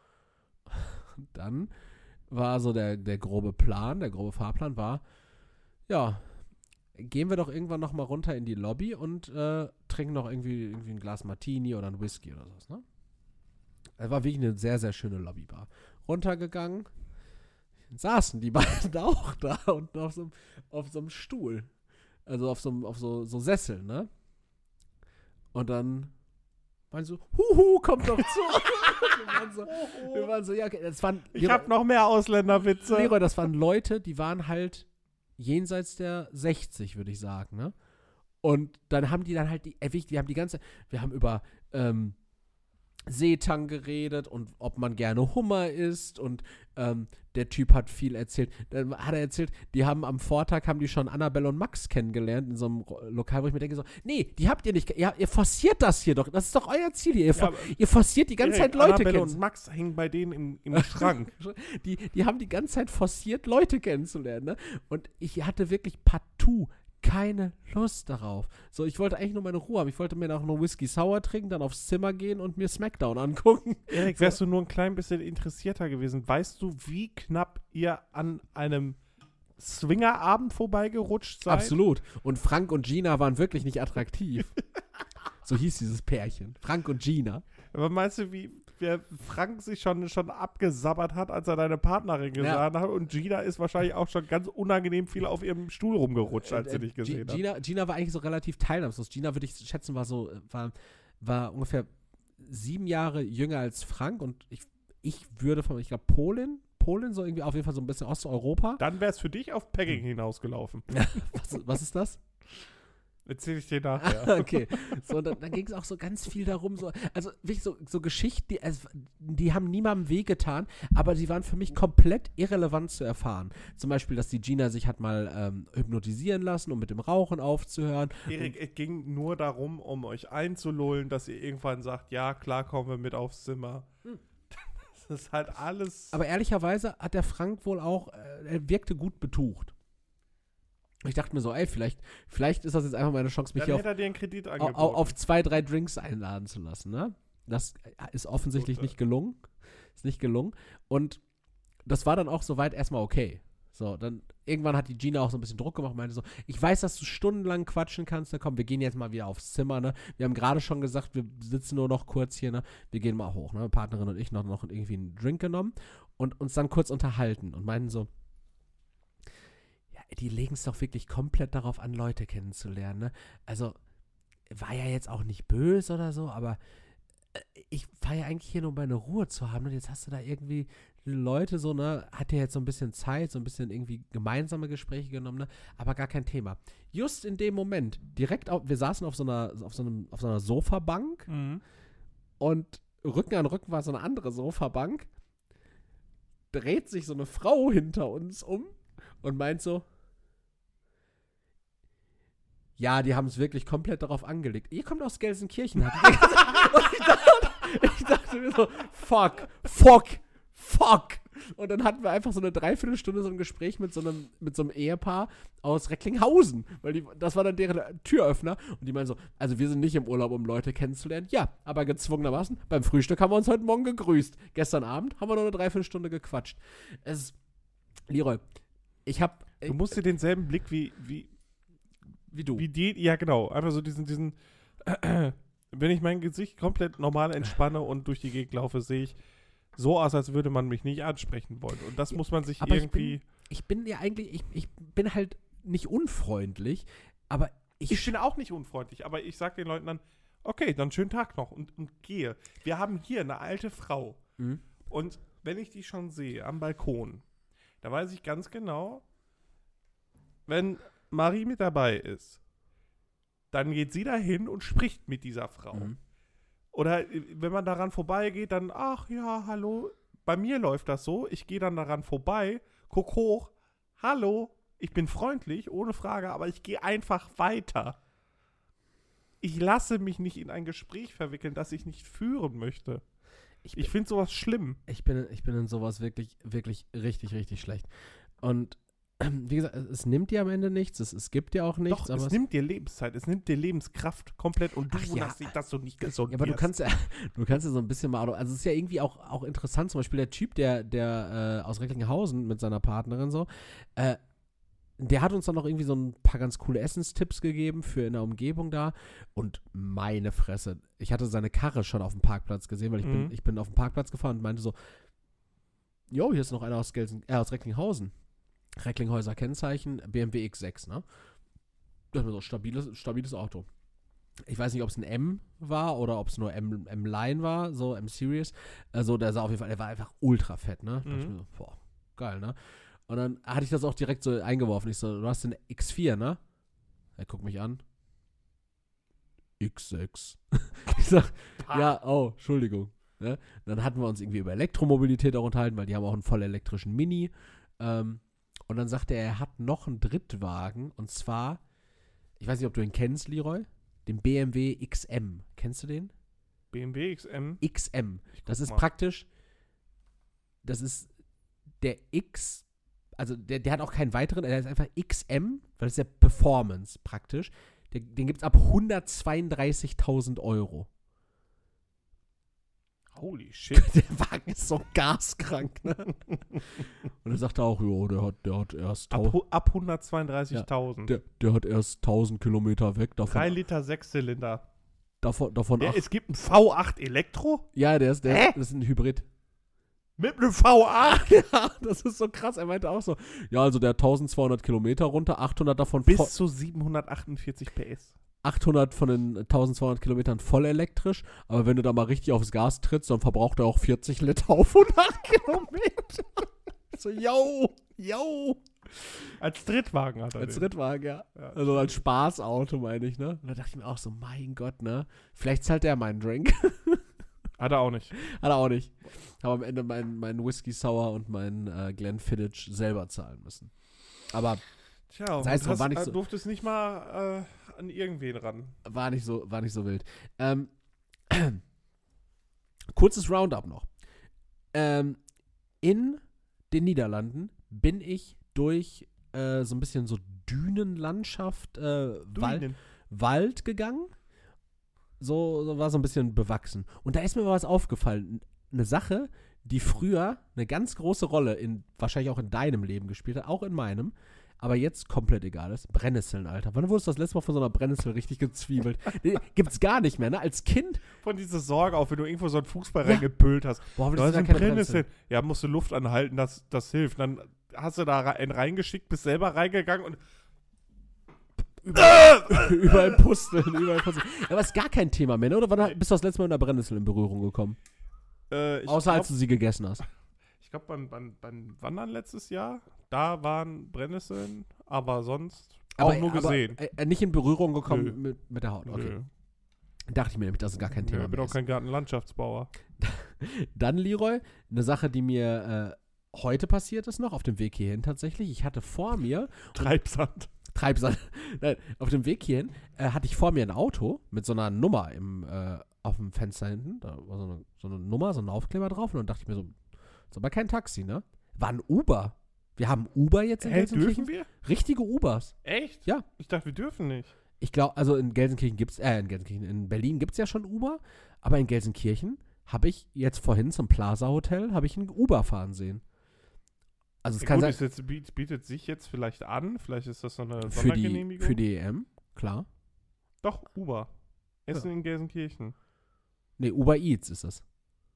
Und dann war so der, der grobe Plan, der grobe Fahrplan war, ja, gehen wir doch irgendwann noch mal runter in die Lobby und äh, trinken noch irgendwie, irgendwie ein Glas Martini oder ein Whisky oder sowas, ne? Es war wirklich eine sehr, sehr schöne Lobbybar. Runtergegangen, saßen die beiden auch da unten auf so, einem- auf so einem Stuhl. Also auf so, einem- auf so, so Sesseln, ne? Und dann waren so, huhu, kommt doch zu. wir, waren so, wir waren so, ja, okay, das waren, Ich habe noch mehr Ausländerwitze. Leroy, das waren Leute, die waren halt jenseits der sechzig, würde ich sagen, ne? Und dann haben die dann halt, die, äh, wichtig, die haben die ganze, wir haben über ähm, Seetang geredet und ob man gerne Hummer isst und ähm, der Typ hat viel erzählt. Dann hat er erzählt, die haben am Vortag, haben die schon Annabelle und Max kennengelernt in so einem Ro- Lokal, wo ich mir denke so, nee, die habt ihr nicht, ihr, ihr forciert das hier doch, das ist doch euer Ziel hier, ihr, for, Ja, ihr forciert die ganze Zeit Leute Annabelle kennenzulernen. und Max hängen bei denen im, im Schrank. Die, die haben die ganze Zeit forciert, Leute kennenzulernen, ne? Und ich hatte wirklich partout keine Lust darauf. So, ich wollte eigentlich nur meine Ruhe haben. Ich wollte mir noch einen Whisky Sour trinken, dann aufs Zimmer gehen und mir Smackdown angucken. Erik, wärst du nur ein klein bisschen interessierter gewesen, weißt du, wie knapp ihr an einem Swingerabend vorbeigerutscht seid? Absolut. Und Frank und Gina waren wirklich nicht attraktiv. So hieß dieses Pärchen. Frank und Gina. Aber meinst du, wie wer Frank sich schon, schon abgesabbert hat, als er deine Partnerin gesehen Ja. hat? Und Gina ist wahrscheinlich auch schon ganz unangenehm viel auf ihrem Stuhl rumgerutscht, als sie Äh, dich G- gesehen hat. Gina, Gina war eigentlich so relativ teilnahmslos. Gina, würde ich schätzen, war so, war, war ungefähr sieben Jahre jünger als Frank und ich, ich würde von, ich glaube, Polin, Polin, so irgendwie auf jeden Fall so ein bisschen Osteuropa. Dann wäre es für dich auf Pegging hinausgelaufen. Was, was ist das? Erzähl ich dir nachher. Okay. So, dann, dann ging es auch so ganz viel darum, so, also wirklich so, so Geschichten, die, also, die haben niemandem wehgetan, aber die waren für mich komplett irrelevant zu erfahren. Zum Beispiel, dass die Gina sich hat mal ähm, hypnotisieren lassen, um mit dem Rauchen aufzuhören. Erik, es ging nur darum, um euch einzulullen, dass ihr irgendwann sagt, ja, klar, kommen wir mit aufs Zimmer. Hm. Das ist halt alles. Aber ehrlicherweise hat der Frank wohl auch, äh, er wirkte gut betucht. Ich dachte mir so, ey, vielleicht, vielleicht ist das jetzt einfach meine Chance, mich Dann hier auf, hätte er dir einen Kredit au, angeboten. au, auf zwei, drei Drinks einladen zu lassen, ne? Das ist offensichtlich Gut, nicht gelungen. Ist nicht gelungen. Und das war dann auch soweit erstmal okay. So, dann irgendwann hat die Gina auch so ein bisschen Druck gemacht und meinte so, ich weiß, dass du stundenlang quatschen kannst, ne? Komm, wir gehen jetzt mal wieder aufs Zimmer, ne? Wir haben gerade schon gesagt, wir sitzen nur noch kurz hier, ne? Wir gehen mal hoch, ne? Partnerin und ich noch, noch irgendwie einen Drink genommen und uns dann kurz unterhalten und meinten so, die legen es doch wirklich komplett darauf an, Leute kennenzulernen, ne? Also, war ja jetzt auch nicht böse oder so, aber äh, ich war ja eigentlich hier nur um meine Ruhe zu haben und jetzt hast du da irgendwie Leute so, ne, hat ja jetzt so ein bisschen Zeit, so ein bisschen irgendwie gemeinsame Gespräche genommen, ne, aber gar kein Thema. Just in dem Moment, direkt auf, wir saßen auf so einer, auf so einem, auf so einer Sofabank Mhm. und Rücken an Rücken war so eine andere Sofabank, dreht sich so eine Frau hinter uns um und meint so, ja, die haben es wirklich komplett darauf angelegt. Ihr kommt aus Gelsenkirchen, hat die gesagt. Und ich dachte, ich dachte mir so, fuck, fuck, fuck. Und dann hatten wir einfach so eine Dreiviertelstunde so ein Gespräch mit so einem, mit so einem Ehepaar aus Recklinghausen. Weil die, das war dann deren Türöffner. Und die meinen so, also wir sind nicht im Urlaub, um Leute kennenzulernen. Ja, aber gezwungenermaßen, beim Frühstück haben wir uns heute Morgen gegrüßt. Gestern Abend haben wir noch eine Dreiviertelstunde gequatscht. Es, Leroy, ich hab... Du musst dir denselben Blick wie, wie, wie du. Wie die, ja genau, einfach so diesen, diesen, äh, wenn ich mein Gesicht komplett normal entspanne und durch die Gegend laufe, sehe ich so aus, als würde man mich nicht ansprechen wollen. Und das muss man sich aber irgendwie... Ich bin, ich bin ja eigentlich, ich, ich bin halt nicht unfreundlich, aber ich... Ich bin auch nicht unfreundlich, aber ich sage den Leuten dann, okay, dann schönen Tag noch und, und gehe. Wir haben hier eine alte Frau Mhm. und wenn ich die schon sehe am Balkon, da weiß ich ganz genau, wenn Marie mit dabei ist, dann geht sie dahin und spricht mit dieser Frau. Mhm. Oder äh, wenn man daran vorbeigeht, dann, ach ja, hallo. Bei mir läuft das so, ich gehe dann daran vorbei, guck hoch, hallo, ich bin freundlich, ohne Frage, aber ich gehe einfach weiter. Ich lasse mich nicht in ein Gespräch verwickeln, das ich nicht führen möchte. Ich, ich finde sowas schlimm. Ich bin, ich bin in sowas wirklich, wirklich richtig, richtig schlecht. Und wie gesagt, es nimmt dir am Ende nichts, es, es gibt dir auch nichts. Doch, aber es, es nimmt dir Lebenszeit, es nimmt dir Lebenskraft komplett und du Ach ja. wunderst dich, dass du nicht gesund Ja, aber du wirst. kannst ja, du kannst ja so ein bisschen mal, also es ist ja irgendwie auch, auch interessant, zum Beispiel der Typ, der, der äh, aus Recklinghausen mit seiner Partnerin so, äh, der hat uns dann noch irgendwie so ein paar ganz coole Essenstipps gegeben für in der Umgebung da und meine Fresse, ich hatte seine Karre schon auf dem Parkplatz gesehen, weil ich, Mhm. bin, ich bin auf dem Parkplatz gefahren und meinte so, jo, hier ist noch einer aus, Gelsen, äh, aus Recklinghausen. Recklinghäuser Kennzeichen, B M W X sechs, ne? Das ist so ein stabiles, stabiles Auto. Ich weiß nicht, ob es ein M war oder ob es nur M, M-Line war, so M-Series. Also der sah auf jeden Fall, der war einfach ultra fett, ne? Da dachte ich Mhm. mir so, boah, geil, ne? Und dann hatte ich das auch direkt so eingeworfen. Ich so, du hast den X vier, ne? Er guckt mich an. X sechs. Ich sag, ja, oh, Entschuldigung. Ne? Dann hatten wir uns irgendwie über Elektromobilität auch unterhalten, weil die haben auch einen voll elektrischen Mini. Ähm, und dann sagte er, er hat noch einen Drittwagen und zwar, ich weiß nicht, ob du ihn kennst, Leroy, den B M W X M. Kennst du den? B M W X M. X M. Das ist mal. praktisch, das ist der X, also der, der hat auch keinen weiteren, der ist einfach X M, weil das ist ja Performance praktisch. Der, den gibt es ab hundertzweiunddreißigtausend Euro. Holy shit. Der Wagen ist so gaskrank, ne? Und er sagte auch, jo, der hat, der hat erst Ab, tau- hu- ab hundertzweiunddreißigtausend. der, der hat erst tausend Kilometer weg. Davon, drei Liter Sechszylinder. davon, davon Ja, ach, es gibt einen V acht Elektro ja, der ist, der Hä? ist, das ist ein Hybrid. mit einem V acht Ja, das ist so krass. Er meinte auch so, ja, also der hat eintausendzweihundert Kilometer runter, achthundert davon bis voll, zu siebenhundertachtundvierzig P S. achthundert von den eintausendzweihundert Kilometern voll elektrisch, aber wenn du da mal richtig aufs Gas trittst, dann verbraucht er auch vierzig Liter auf hundert Kilometer. So, yo, yo. Als Drittwagen hat er Als den. Drittwagen, ja. Ja. Also als Spaßauto, meine ich, ne? Und da dachte ich mir auch so, mein Gott, ne? Vielleicht zahlt der meinen Drink. Hat er auch nicht. Hat er auch nicht. Aber am Ende meinen mein Whisky Sour und meinen äh, Glenfiddich selber zahlen müssen. Aber Tja, Das und heißt, man hast, war nicht äh, so- durftest nicht mal äh, an irgendwen ran. war nicht so, war nicht so wild. Ähm, kurzes Roundup noch. Ähm, in den Niederlanden bin ich durch äh, so ein bisschen so Dünenlandschaft, äh, Wald, Dünen. Wald gegangen. So, so war so ein bisschen bewachsen. Und da ist mir mal was aufgefallen. Eine Sache, die früher eine ganz große Rolle in, wahrscheinlich auch in deinem Leben gespielt hat, auch in meinem, aber jetzt komplett egal ist. Brennnesseln, Alter. Wann wurdest du das letzte Mal von so einer Brennnessel richtig gezwiebelt? Nee, gibt's gar nicht mehr, ne? Als Kind, Von dieser Sorge auf, wenn du irgendwo so einen Fußball Ja. reingepölt hast. boah, Du hoffentlich hast sind ein da keine Brennnessel. Brennnesseln. Ja, musst du Luft anhalten, das, das hilft. Dann hast du da re- einen reingeschickt, bist selber reingegangen und Überall Pusteln, überall Pusteln. Ja, aber ist gar kein Thema mehr, ne? Oder wann bist du das letzte Mal mit einer Brennnessel in Berührung gekommen? äh, ich Außer glaub, als du sie gegessen hast. Ich glaube, beim, beim, beim Wandern letztes Jahr, da waren Brennnesseln, aber sonst auch aber, nur gesehen. Aber, äh, nicht in Berührung gekommen Nö. mit, mit der Haut. Okay. Nö. Dachte ich mir nämlich, dass es gar kein Nö, Thema ich bin mehr auch ist. kein Gartenlandschaftsbauer. Dann, Leroy, eine Sache, die mir äh, heute passiert ist noch, auf dem Weg hierhin tatsächlich. Ich hatte vor mir, Treibsand. Treibsand, nein, auf dem Weg hierhin äh, hatte ich vor mir ein Auto mit so einer Nummer im, äh, auf dem Fenster hinten, da war so eine, so eine Nummer, so ein Aufkleber drauf und dann dachte ich mir so, das ist aber kein Taxi, ne? War ein Uber. Wir haben Uber jetzt in Hä, Gelsenkirchen. dürfen wir? Richtige Ubers. Echt? Ja. Ich dachte, wir dürfen nicht. Ich glaube, also in Gelsenkirchen gibt's, äh, in Gelsenkirchen, in Berlin gibt's ja schon Uber, aber in Gelsenkirchen habe ich jetzt vorhin zum Plaza Hotel, habe ich ein Uber fahren sehen. Also es Ja, kann gut, sein, ist jetzt, biet- bietet sich jetzt vielleicht an, vielleicht ist das so eine für die, Sondergenehmigung. für die E M, klar. Doch, Uber. Essen in Gelsenkirchen. Nee, Uber Eats ist es.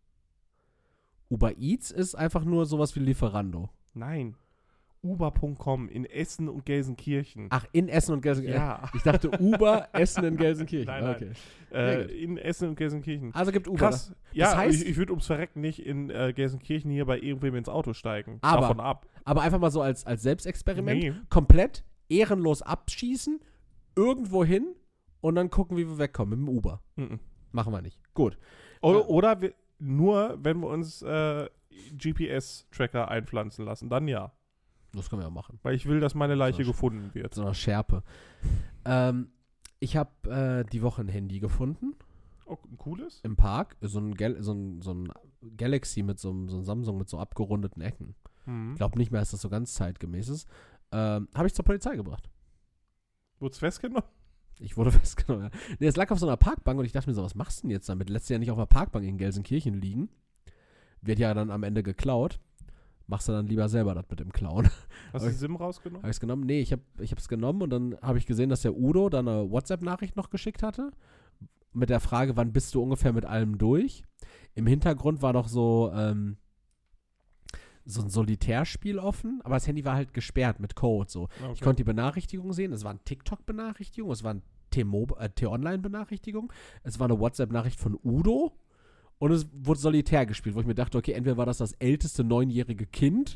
Uber Eats ist einfach nur sowas wie Lieferando. Nein. Uber Punkt com in Essen und Gelsenkirchen. Ach, in Essen und Gelsenkirchen. ja. Ich dachte Uber, Essen in Gelsenkirchen. Nein, nein. Okay. Äh, gut. in Essen und Gelsenkirchen. Also gibt Uber. Krass. Ja, heißt- ich, ich würde ums Verrecken nicht in äh, Gelsenkirchen hier bei irgendwem ins Auto steigen. Aber- Davon ab. Aber einfach mal so als, als Selbstexperiment. Nee. Komplett ehrenlos abschießen, irgendwo hin und dann gucken, wie wir wegkommen mit dem Uber. Mhm. Machen wir nicht. Gut. O Ja. Oder wir, nur, wenn wir uns äh, G P S-Tracker einpflanzen lassen, dann ja. Das können wir ja machen. Weil ich will, dass meine Leiche So. gefunden Mit wird. so einer Schärpe. ähm, ich habe äh, die Woche ein Handy gefunden Oh, ein cooles? im Park. So ein, Gal so ein, so ein Galaxy mit so einem, so einem Samsung mit so abgerundeten Ecken. Mhm. Ich glaube nicht mehr, dass das so ganz zeitgemäß ist. Ähm, habe ich zur Polizei gebracht. Wurd's festgenommen? Ich wurde festgenommen. Ja. Nee, es lag auf so einer Parkbank und ich dachte mir so, was machst du denn jetzt damit? Lässt du ja nicht auf einer Parkbank in Gelsenkirchen liegen. Wird ja dann am Ende geklaut. Machst du dann lieber selber das mit dem Klauen. Hast Aber du ich- die SIM rausgenommen? Habe ich es genommen? Nee, ich habe ich es genommen und dann habe ich gesehen, dass der Udo da eine WhatsApp-Nachricht noch geschickt hatte. Mit der Frage, wann bist du ungefähr mit allem durch? Im Hintergrund war noch so, ähm, so ein Solitärspiel offen, aber das Handy war halt gesperrt mit Code. So. Okay. Ich konnte die Benachrichtigung sehen. Es war eine TikTok-Benachrichtigung, es war eine T-Mob- äh, T-Online-Benachrichtigung, es war eine WhatsApp-Nachricht von Udo und es wurde Solitär gespielt, wo ich mir dachte, okay, entweder war das das älteste neunjährige Kind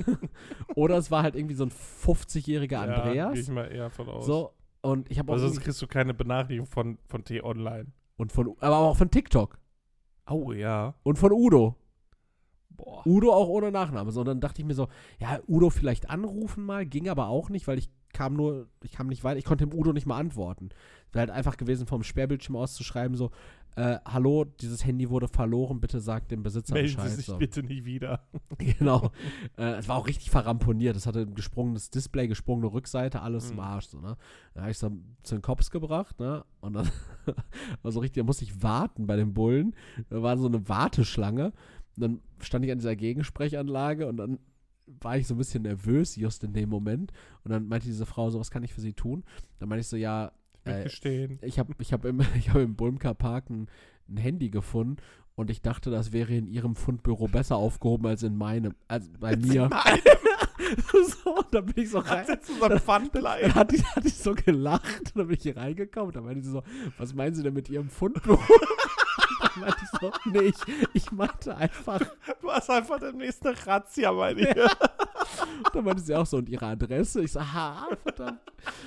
oder es war halt irgendwie so ein fünfzigjähriger Ja, gehe Andreas. ich mal eher von aus. So, und ich habe auch Aber sonst irgendwie- kriegst du keine Benachrichtigung von, von T-Online. und von, aber auch von TikTok Oh ja. und von Udo. Boah. Udo auch ohne Nachname. So, und dann dachte ich mir so, ja, Udo vielleicht anrufen mal, ging aber auch nicht, weil ich kam nur, ich kam nicht weiter, ich konnte dem Udo nicht mal antworten. Wäre halt einfach gewesen, vom Sperrbildschirm aus zu schreiben, so, äh, hallo, dieses Handy wurde verloren, bitte sagt dem Besitzer Melden Bescheid. Sie sich so. bitte nie wieder. Genau. äh, es war auch richtig verramponiert. Es hatte ein gesprungenes Display, gesprungene Rückseite, alles im Mhm. Arsch. So, ne? Dann habe ich es dann zu den Cops gebracht, ne? Und dann war so richtig, da musste ich warten bei den Bullen. Da war so eine Warteschlange. Und dann stand ich an dieser Gegensprechanlage und dann war ich so ein bisschen nervös, just in dem Moment. Und dann meinte diese Frau so, was kann ich für Sie tun? Dann meinte ich so, ja, äh, Mitgestehen. ich habe ich hab im, ich hab im Bulmker Park ein, ein Handy gefunden und ich dachte, das wäre in ihrem Fundbüro besser aufgehoben als in meinem, als bei mir. Nein, so, und dann bin ich so rein. das ist so ein Pfandlein. Dann hat die, hat die so gelacht und dann bin ich hier reingekommen und dann meinte sie so, was meinen Sie denn mit Ihrem Fundbüro? Dann meinte ich so, nee, ich, ich meinte einfach, Du hast einfach demnächst eine Razzia bei dir. und dann meinte sie auch so, und Ihre Adresse? Ich so, ha, verdammt.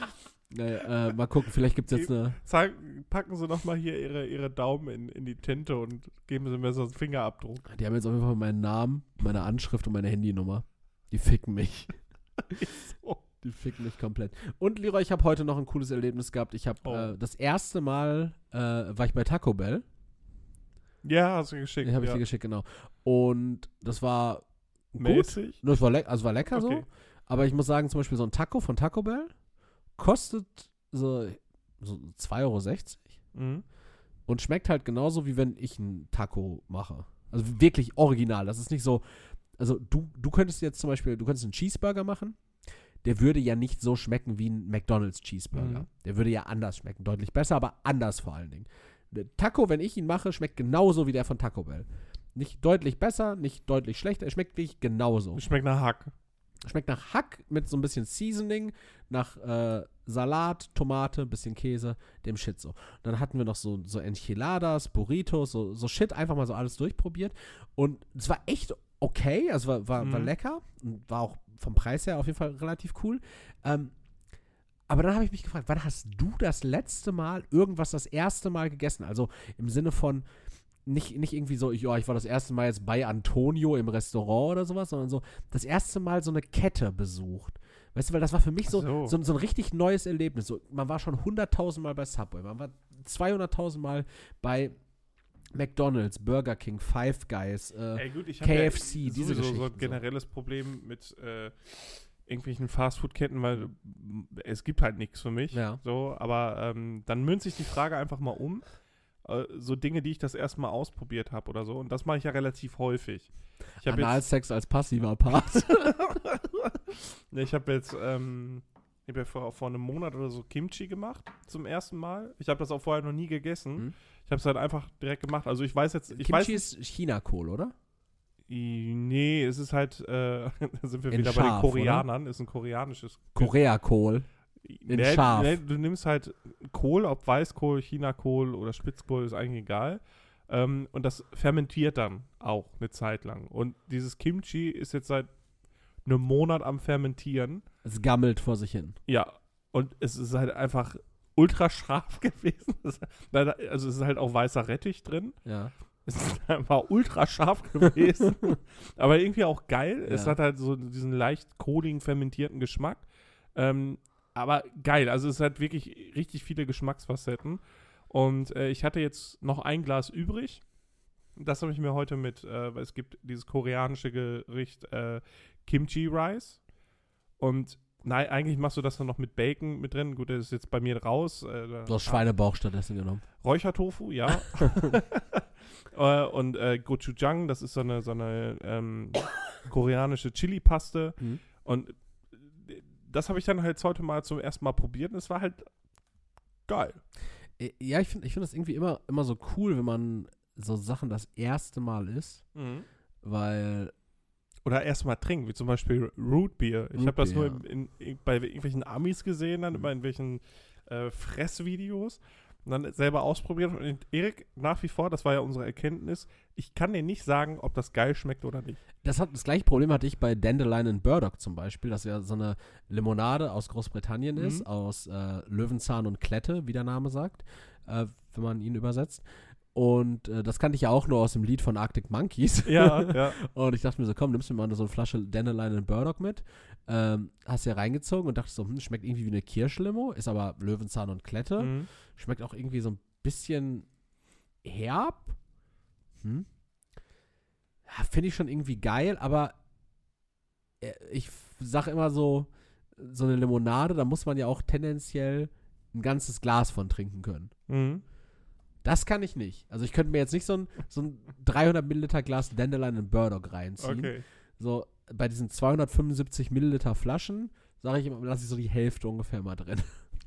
Naja, äh, mal gucken, vielleicht gibt es jetzt eine, Zeig, packen Sie noch mal hier Ihre, ihre Daumen in, in die Tinte und geben Sie mir so einen Fingerabdruck. die haben jetzt auf jeden Fall meinen Namen, meine Anschrift und meine Handynummer. Die ficken mich. So. Die ficken mich komplett. Und Leroy, ich habe heute noch ein cooles Erlebnis gehabt. Ich habe Oh. äh, das erste Mal äh, war ich bei Taco Bell. Ja, hast du geschickt. Den habe ich ja. dir geschickt, genau. Und das war gut. Mäßig. Das war leck, also war lecker so. Okay. Aber ich muss sagen, zum Beispiel so ein Taco von Taco Bell kostet so, so zwei Euro sechzig Mhm. und schmeckt halt genauso, wie wenn ich einen Taco mache. Also wirklich original. Das ist nicht so, also du, du könntest jetzt zum Beispiel, du könntest einen Cheeseburger machen, der würde ja nicht so schmecken wie ein McDonald's Cheeseburger. Mhm. Der würde ja anders schmecken, deutlich besser, aber anders vor allen Dingen. Der Taco, wenn ich ihn mache, schmeckt genauso wie der von Taco Bell. Nicht deutlich besser, nicht deutlich schlechter, er schmeckt wirklich genauso. Schmeckt nach Hack. Schmeckt nach Hack mit so ein bisschen Seasoning, nach äh, Salat, Tomate, bisschen Käse, dem Shit so. Dann hatten wir noch so, so Enchiladas, Burritos, so, so Shit, einfach mal so alles durchprobiert. Und es war echt okay, also war, war, war Mhm. lecker und war auch vom Preis her auf jeden Fall relativ cool. Ähm, aber dann habe ich mich gefragt, wann hast du das letzte Mal irgendwas das erste Mal gegessen? Also im Sinne von nicht, nicht irgendwie so, ja, ich war das erste Mal jetzt bei Antonio im Restaurant oder sowas, sondern so das erste Mal so eine Kette besucht. Weißt du, weil das war für mich so, Ach so. so, so ein richtig neues Erlebnis. So, man war schon hunderttausend Mal bei Subway, man war zweihunderttausend Mal bei McDonald's, Burger King, Five Guys, äh, Ey, gut, ich hab K F C, ja diese sowieso Geschichten. so ein generelles Problem mit äh, irgendwelchen Fastfood-Ketten, weil es gibt halt nichts für mich. Ja. So, aber ähm, dann münze ich die Frage einfach mal um. Äh, so Dinge, die ich das erste Mal ausprobiert habe oder so. Und das mache ich ja relativ häufig. Ich habe jetzt, Analsex als passiver Part. ne, ich habe jetzt ähm, ich hab ja vor, vor einem Monat oder so Kimchi gemacht zum ersten Mal. Ich habe das auch vorher noch nie gegessen. Mhm. Ich habe es halt einfach direkt gemacht. Also ich weiß jetzt, ich Kimchi weiß ist China-Kohl, oder? I- Nee, es ist halt, äh, da sind wir In wieder bei scharf, den Koreanern, ist ein koreanisches. Korea-Kohl. in Nee, scharf. nee, du nimmst halt Kohl, ob Weißkohl, Chinakohl oder Spitzkohl, ist eigentlich egal. Ähm, und das fermentiert dann auch eine Zeit lang. Und dieses Kimchi ist jetzt seit einem Monat am Fermentieren. Es gammelt vor sich hin. Ja, und es ist halt einfach ultra scharf gewesen. Es- Also es ist halt auch weißer Rettich drin. Ja. Es ist einfach ultra scharf gewesen, aber irgendwie auch geil. Es Ja. hat halt so diesen leicht kohligen, fermentierten Geschmack. Ähm, aber geil, also es hat wirklich richtig viele Geschmacksfacetten. Und äh, ich hatte jetzt noch ein Glas übrig. Das habe ich mir heute mit, äh, weil es gibt dieses koreanische Gericht äh, Kimchi Rice. Und nein, eigentlich machst du das dann noch mit Bacon mit drin. Gut, das ist jetzt bei mir raus. Äh, da- Du hast Schweinebauch stattdessen genommen. Räuchertofu, ja. äh, und äh, Gochujang, das ist so eine, so eine ähm, koreanische Chili-Paste. Mhm. Und äh, das habe ich dann halt heute mal zum ersten Mal probiert und es war halt geil. Äh, Ja, ich finde ich find das irgendwie immer, immer so cool, wenn man so Sachen das erste Mal isst, weil Oder erst mal trinken, wie zum Beispiel Root Beer. Ich Root habe das Beer, nur in, in, bei irgendwelchen Amis gesehen, dann Mhm. immer in welchen äh, Fressvideos und dann selber ausprobiert. Und Erik, nach wie vor, das war ja unsere Erkenntnis, ich kann dir nicht sagen, ob das geil schmeckt oder nicht. das hat das gleiche Problem hatte ich bei Dandelion and Burdock zum Beispiel, das ja so eine Limonade aus Großbritannien Mhm. ist, aus äh, Löwenzahn und Klette, wie der Name sagt, äh, wenn man ihn übersetzt. Und äh, das kannte ich ja auch nur aus dem Lied von Arctic Monkeys. Ja, ja. Und ich dachte mir so, komm, nimmst du mal so eine Flasche Dandelion and Burdock mit. Ähm, hast ja reingezogen und dachte so, hm, schmeckt irgendwie wie eine Kirschlimo, ist aber Löwenzahn und Klette. Mhm. Schmeckt auch irgendwie so ein bisschen herb. Hm? Ja, finde ich schon irgendwie geil, aber äh, ich f- sag immer so, so eine Limonade, da muss man ja auch tendenziell ein ganzes Glas von trinken können. Mhm. Das kann ich nicht. Also ich könnte mir jetzt nicht so ein, so ein dreihundert Milliliter Glas Dandelion and Burdock reinziehen. Okay. So bei diesen zweihundertfünfundsiebzig Milliliter Flaschen, sage ich immer, lasse ich so die Hälfte ungefähr mal drin.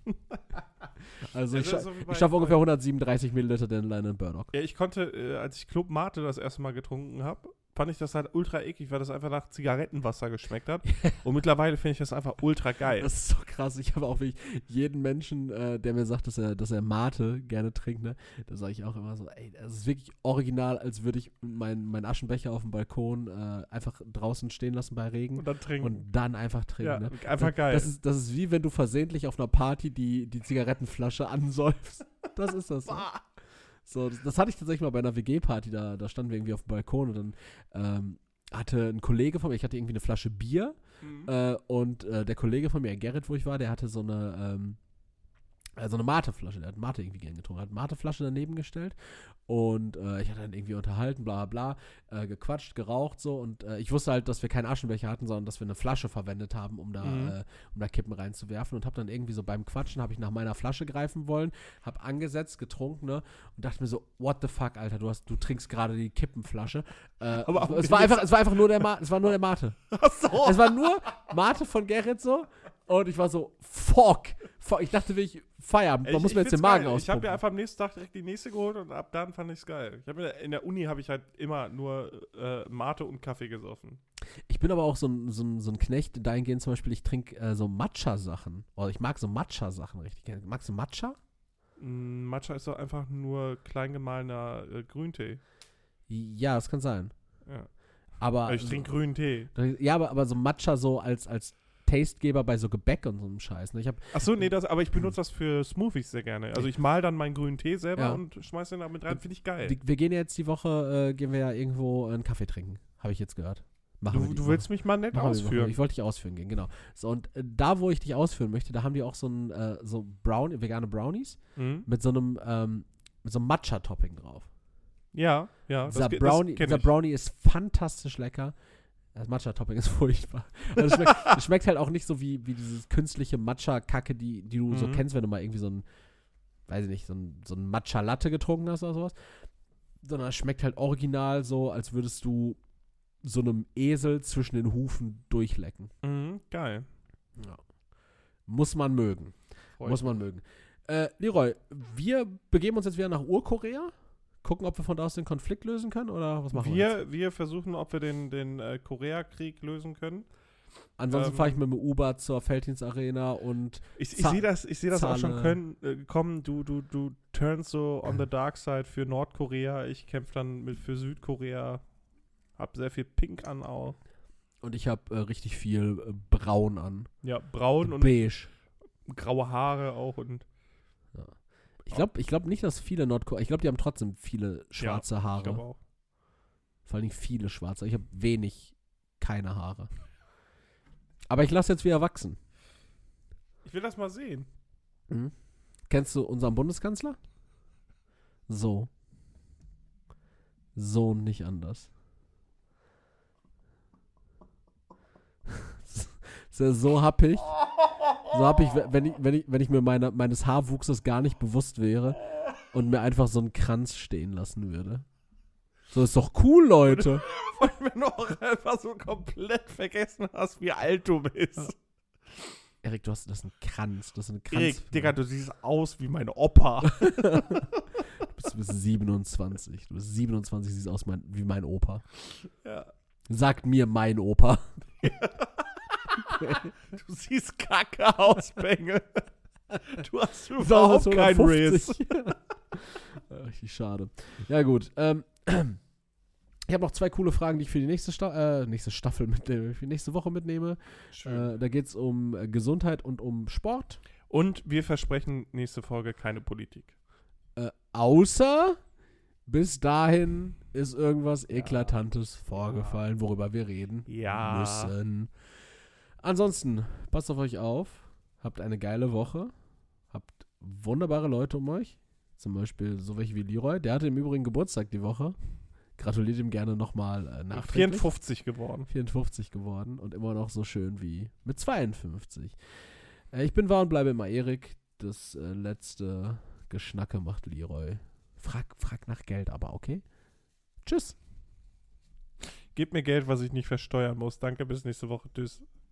Also ich, Ja, das scha ist so wie bei- ich schaffe bei- ungefähr hundertsiebenunddreißig Milliliter Dandelion and Burdock. Ja, ich konnte, äh, als ich Club Mate das erste Mal getrunken habe, fand ich das halt ultra eklig, weil das einfach nach Zigarettenwasser geschmeckt hat. Und mittlerweile finde ich das einfach ultra geil. Das ist so krass. Ich habe auch wirklich jeden Menschen, äh, der mir sagt, dass er, dass er Mate gerne trinkt, ne, da sage ich auch immer so, ey, das ist wirklich original, als würde ich meinen mein Aschenbecher auf dem Balkon äh, einfach draußen stehen lassen bei Regen Und dann trinken. und dann einfach trinken. ja, Ne? einfach das, geil. Das ist, das ist wie wenn du versehentlich auf einer Party die, die Zigarettenflasche ansäufst. Das ist das. Ne? So, das, das hatte ich tatsächlich mal bei einer W G-Party, da, da standen wir irgendwie auf dem Balkon und dann ähm, hatte ein Kollege von mir, ich hatte irgendwie eine Flasche Bier Mhm. äh, und äh, der Kollege von mir, Gerrit, wo ich war, der hatte so eine, ähm, äh, so eine Mate-Flasche, der hat Mate irgendwie gern getrunken, hat Mate-Flasche daneben gestellt und äh, ich hatte dann irgendwie unterhalten, bla bla bla, äh, gequatscht, geraucht so und äh, ich wusste halt, dass wir keinen Aschenbecher hatten, sondern dass wir eine Flasche verwendet haben, um da, Mhm. äh, um da Kippen reinzuwerfen und habe dann irgendwie so beim Quatschen, habe ich nach meiner Flasche greifen wollen, habe angesetzt, getrunken, ne, und dachte mir so, what the fuck, Alter, du hast, du trinkst gerade die Kippenflasche. Äh, Aber auch es war einfach, es war einfach nur der Ma es war nur der Mate. Ach so. Es war nur Mate von Gerrit so und ich war so, fuck, fuck. Ich dachte wirklich, Feierabend, man Ich- muss ich mir jetzt den find's Magen geil. Ich habe auspumpen. mir einfach am nächsten Tag direkt die nächste geholt und ab dann fand ich es geil. Ich hab mir, in der Uni habe ich halt immer nur äh, Mate und Kaffee gesoffen. Ich bin aber auch so ein, so ein, so ein Knecht dahingehend zum Beispiel, ich trinke äh, so Matcha-Sachen. Oder ich mag so Matcha-Sachen richtig gerne. Magst du Matcha? Mm, Matcha ist doch einfach nur klein gemahlener äh, Grüntee. Ja, das kann sein. Ja. Aber ich trinke grünen Tee. ja, aber, aber so Matcha so als, als Tastegeber bei so Gebäck und so einem Scheiß. Ne? Ich hab, Achso, nee, das, aber ich benutze das für Smoothies sehr gerne. Also ich mal dann meinen grünen Tee selber Ja. und schmeiß den da mit rein. Finde ich geil. wir, wir gehen ja jetzt die Woche, äh, gehen wir ja irgendwo einen Kaffee trinken. Habe ich jetzt gehört. Machen wir Du, die du Woche. willst mich mal nett Machen wir die Woche. ausführen. Ich wollte dich ausführen gehen, genau. So, und äh, da, wo ich dich ausführen möchte, da haben die auch so ein, äh, so Brown, vegane Brownies Mhm. mit so einem, ähm, mit so einem Matcha-Topping drauf. Ja, ja. Dieser ge- Brownie, kenn dieser ich. Brownie ist fantastisch lecker. Das Matcha-Topping ist furchtbar. Also es, schmeckt, es schmeckt halt auch nicht so wie, wie dieses künstliche Matcha-Kacke, die, die du so Mhm. kennst, wenn du mal irgendwie so ein, weiß ich nicht, so ein, so ein Matcha-Latte getrunken hast oder sowas. Sondern es schmeckt halt original so, als würdest du so einem Esel zwischen den Hufen durchlecken. Mhm, geil. Ja. Muss man mögen. Freut Muss man mögen. Äh, Leroy, wir begeben uns jetzt wieder nach Urkorea. Gucken, ob wir von da aus den Konflikt lösen können oder was machen wir jetzt? Wir, wir versuchen, ob wir den, den äh, Koreakrieg lösen können. Ansonsten ähm, fahre ich mit dem Uber zur Felddienstarena und Ich, ich Za- sehe das, ich seh das auch schon Zahle. können, äh, kommen. Du, du, du turnst so on the dark side für Nordkorea. Ich kämpfe dann mit für Südkorea. Hab sehr viel Pink an auch. und ich habe äh, richtig viel äh, Braun an. Ja, braun und Beige. graue Haare auch. Und Ich glaube ich glaub nicht, dass viele Nordkorea, ich glaube, die haben trotzdem viele schwarze ich Haare. glaube auch. Vor allem viele schwarze. Ich habe wenig, keine Haare. Aber ich lasse jetzt wieder wachsen. Ich will das mal sehen. Mhm. Kennst du unseren Bundeskanzler? So. So und nicht anders. Ist ja so happig. So happig, wenn ich, wenn ich, wenn ich mir meine, meines Haarwuchses gar nicht bewusst wäre und mir einfach so einen Kranz stehen lassen würde. So ist doch cool, Leute. Wenn du auch einfach so komplett vergessen hast, wie alt du bist. Ja. Erik, du hast das ist ein Kranz. Das ist ein Kranz. Erik, Digga, du siehst aus wie mein Opa. Du bist, du bist siebenundzwanzig. Du bist siebenundzwanzig, siehst aus mein, wie mein Opa. Ja. Sagt mir mein Opa. Du siehst kacke aus, Bengel. Du hast So, überhaupt so keinen Riss. hundertfünfzig. Ja, richtig schade. Ja, gut. Ähm, ich habe noch zwei coole Fragen, die ich für die nächste, Sta äh, nächste Staffel mitnehme, für die nächste Woche mitnehme. Schön. Äh, da geht es um äh, Gesundheit und um Sport. Und wir versprechen nächste Folge keine Politik. Äh, außer bis dahin ist irgendwas Eklatantes vorgefallen, worüber wir reden Ja. müssen. Ansonsten, passt auf euch auf. Habt eine geile Woche. Habt wunderbare Leute um euch. Zum Beispiel so welche wie Leroy. Der hatte im Übrigen Geburtstag die Woche. Gratuliert ihm gerne nochmal äh, nachträglich. vierundfünfzig geworden. vierundfünfzig geworden und immer noch so schön wie mit zweiundfünfzig. Äh, ich bin wahr und bleibe immer Erik. Das äh, letzte Geschnacke macht Leroy. Frag, frag nach Geld aber, okay? Tschüss. Gebt mir Geld, was ich nicht versteuern muss. Danke, bis nächste Woche. Tschüss.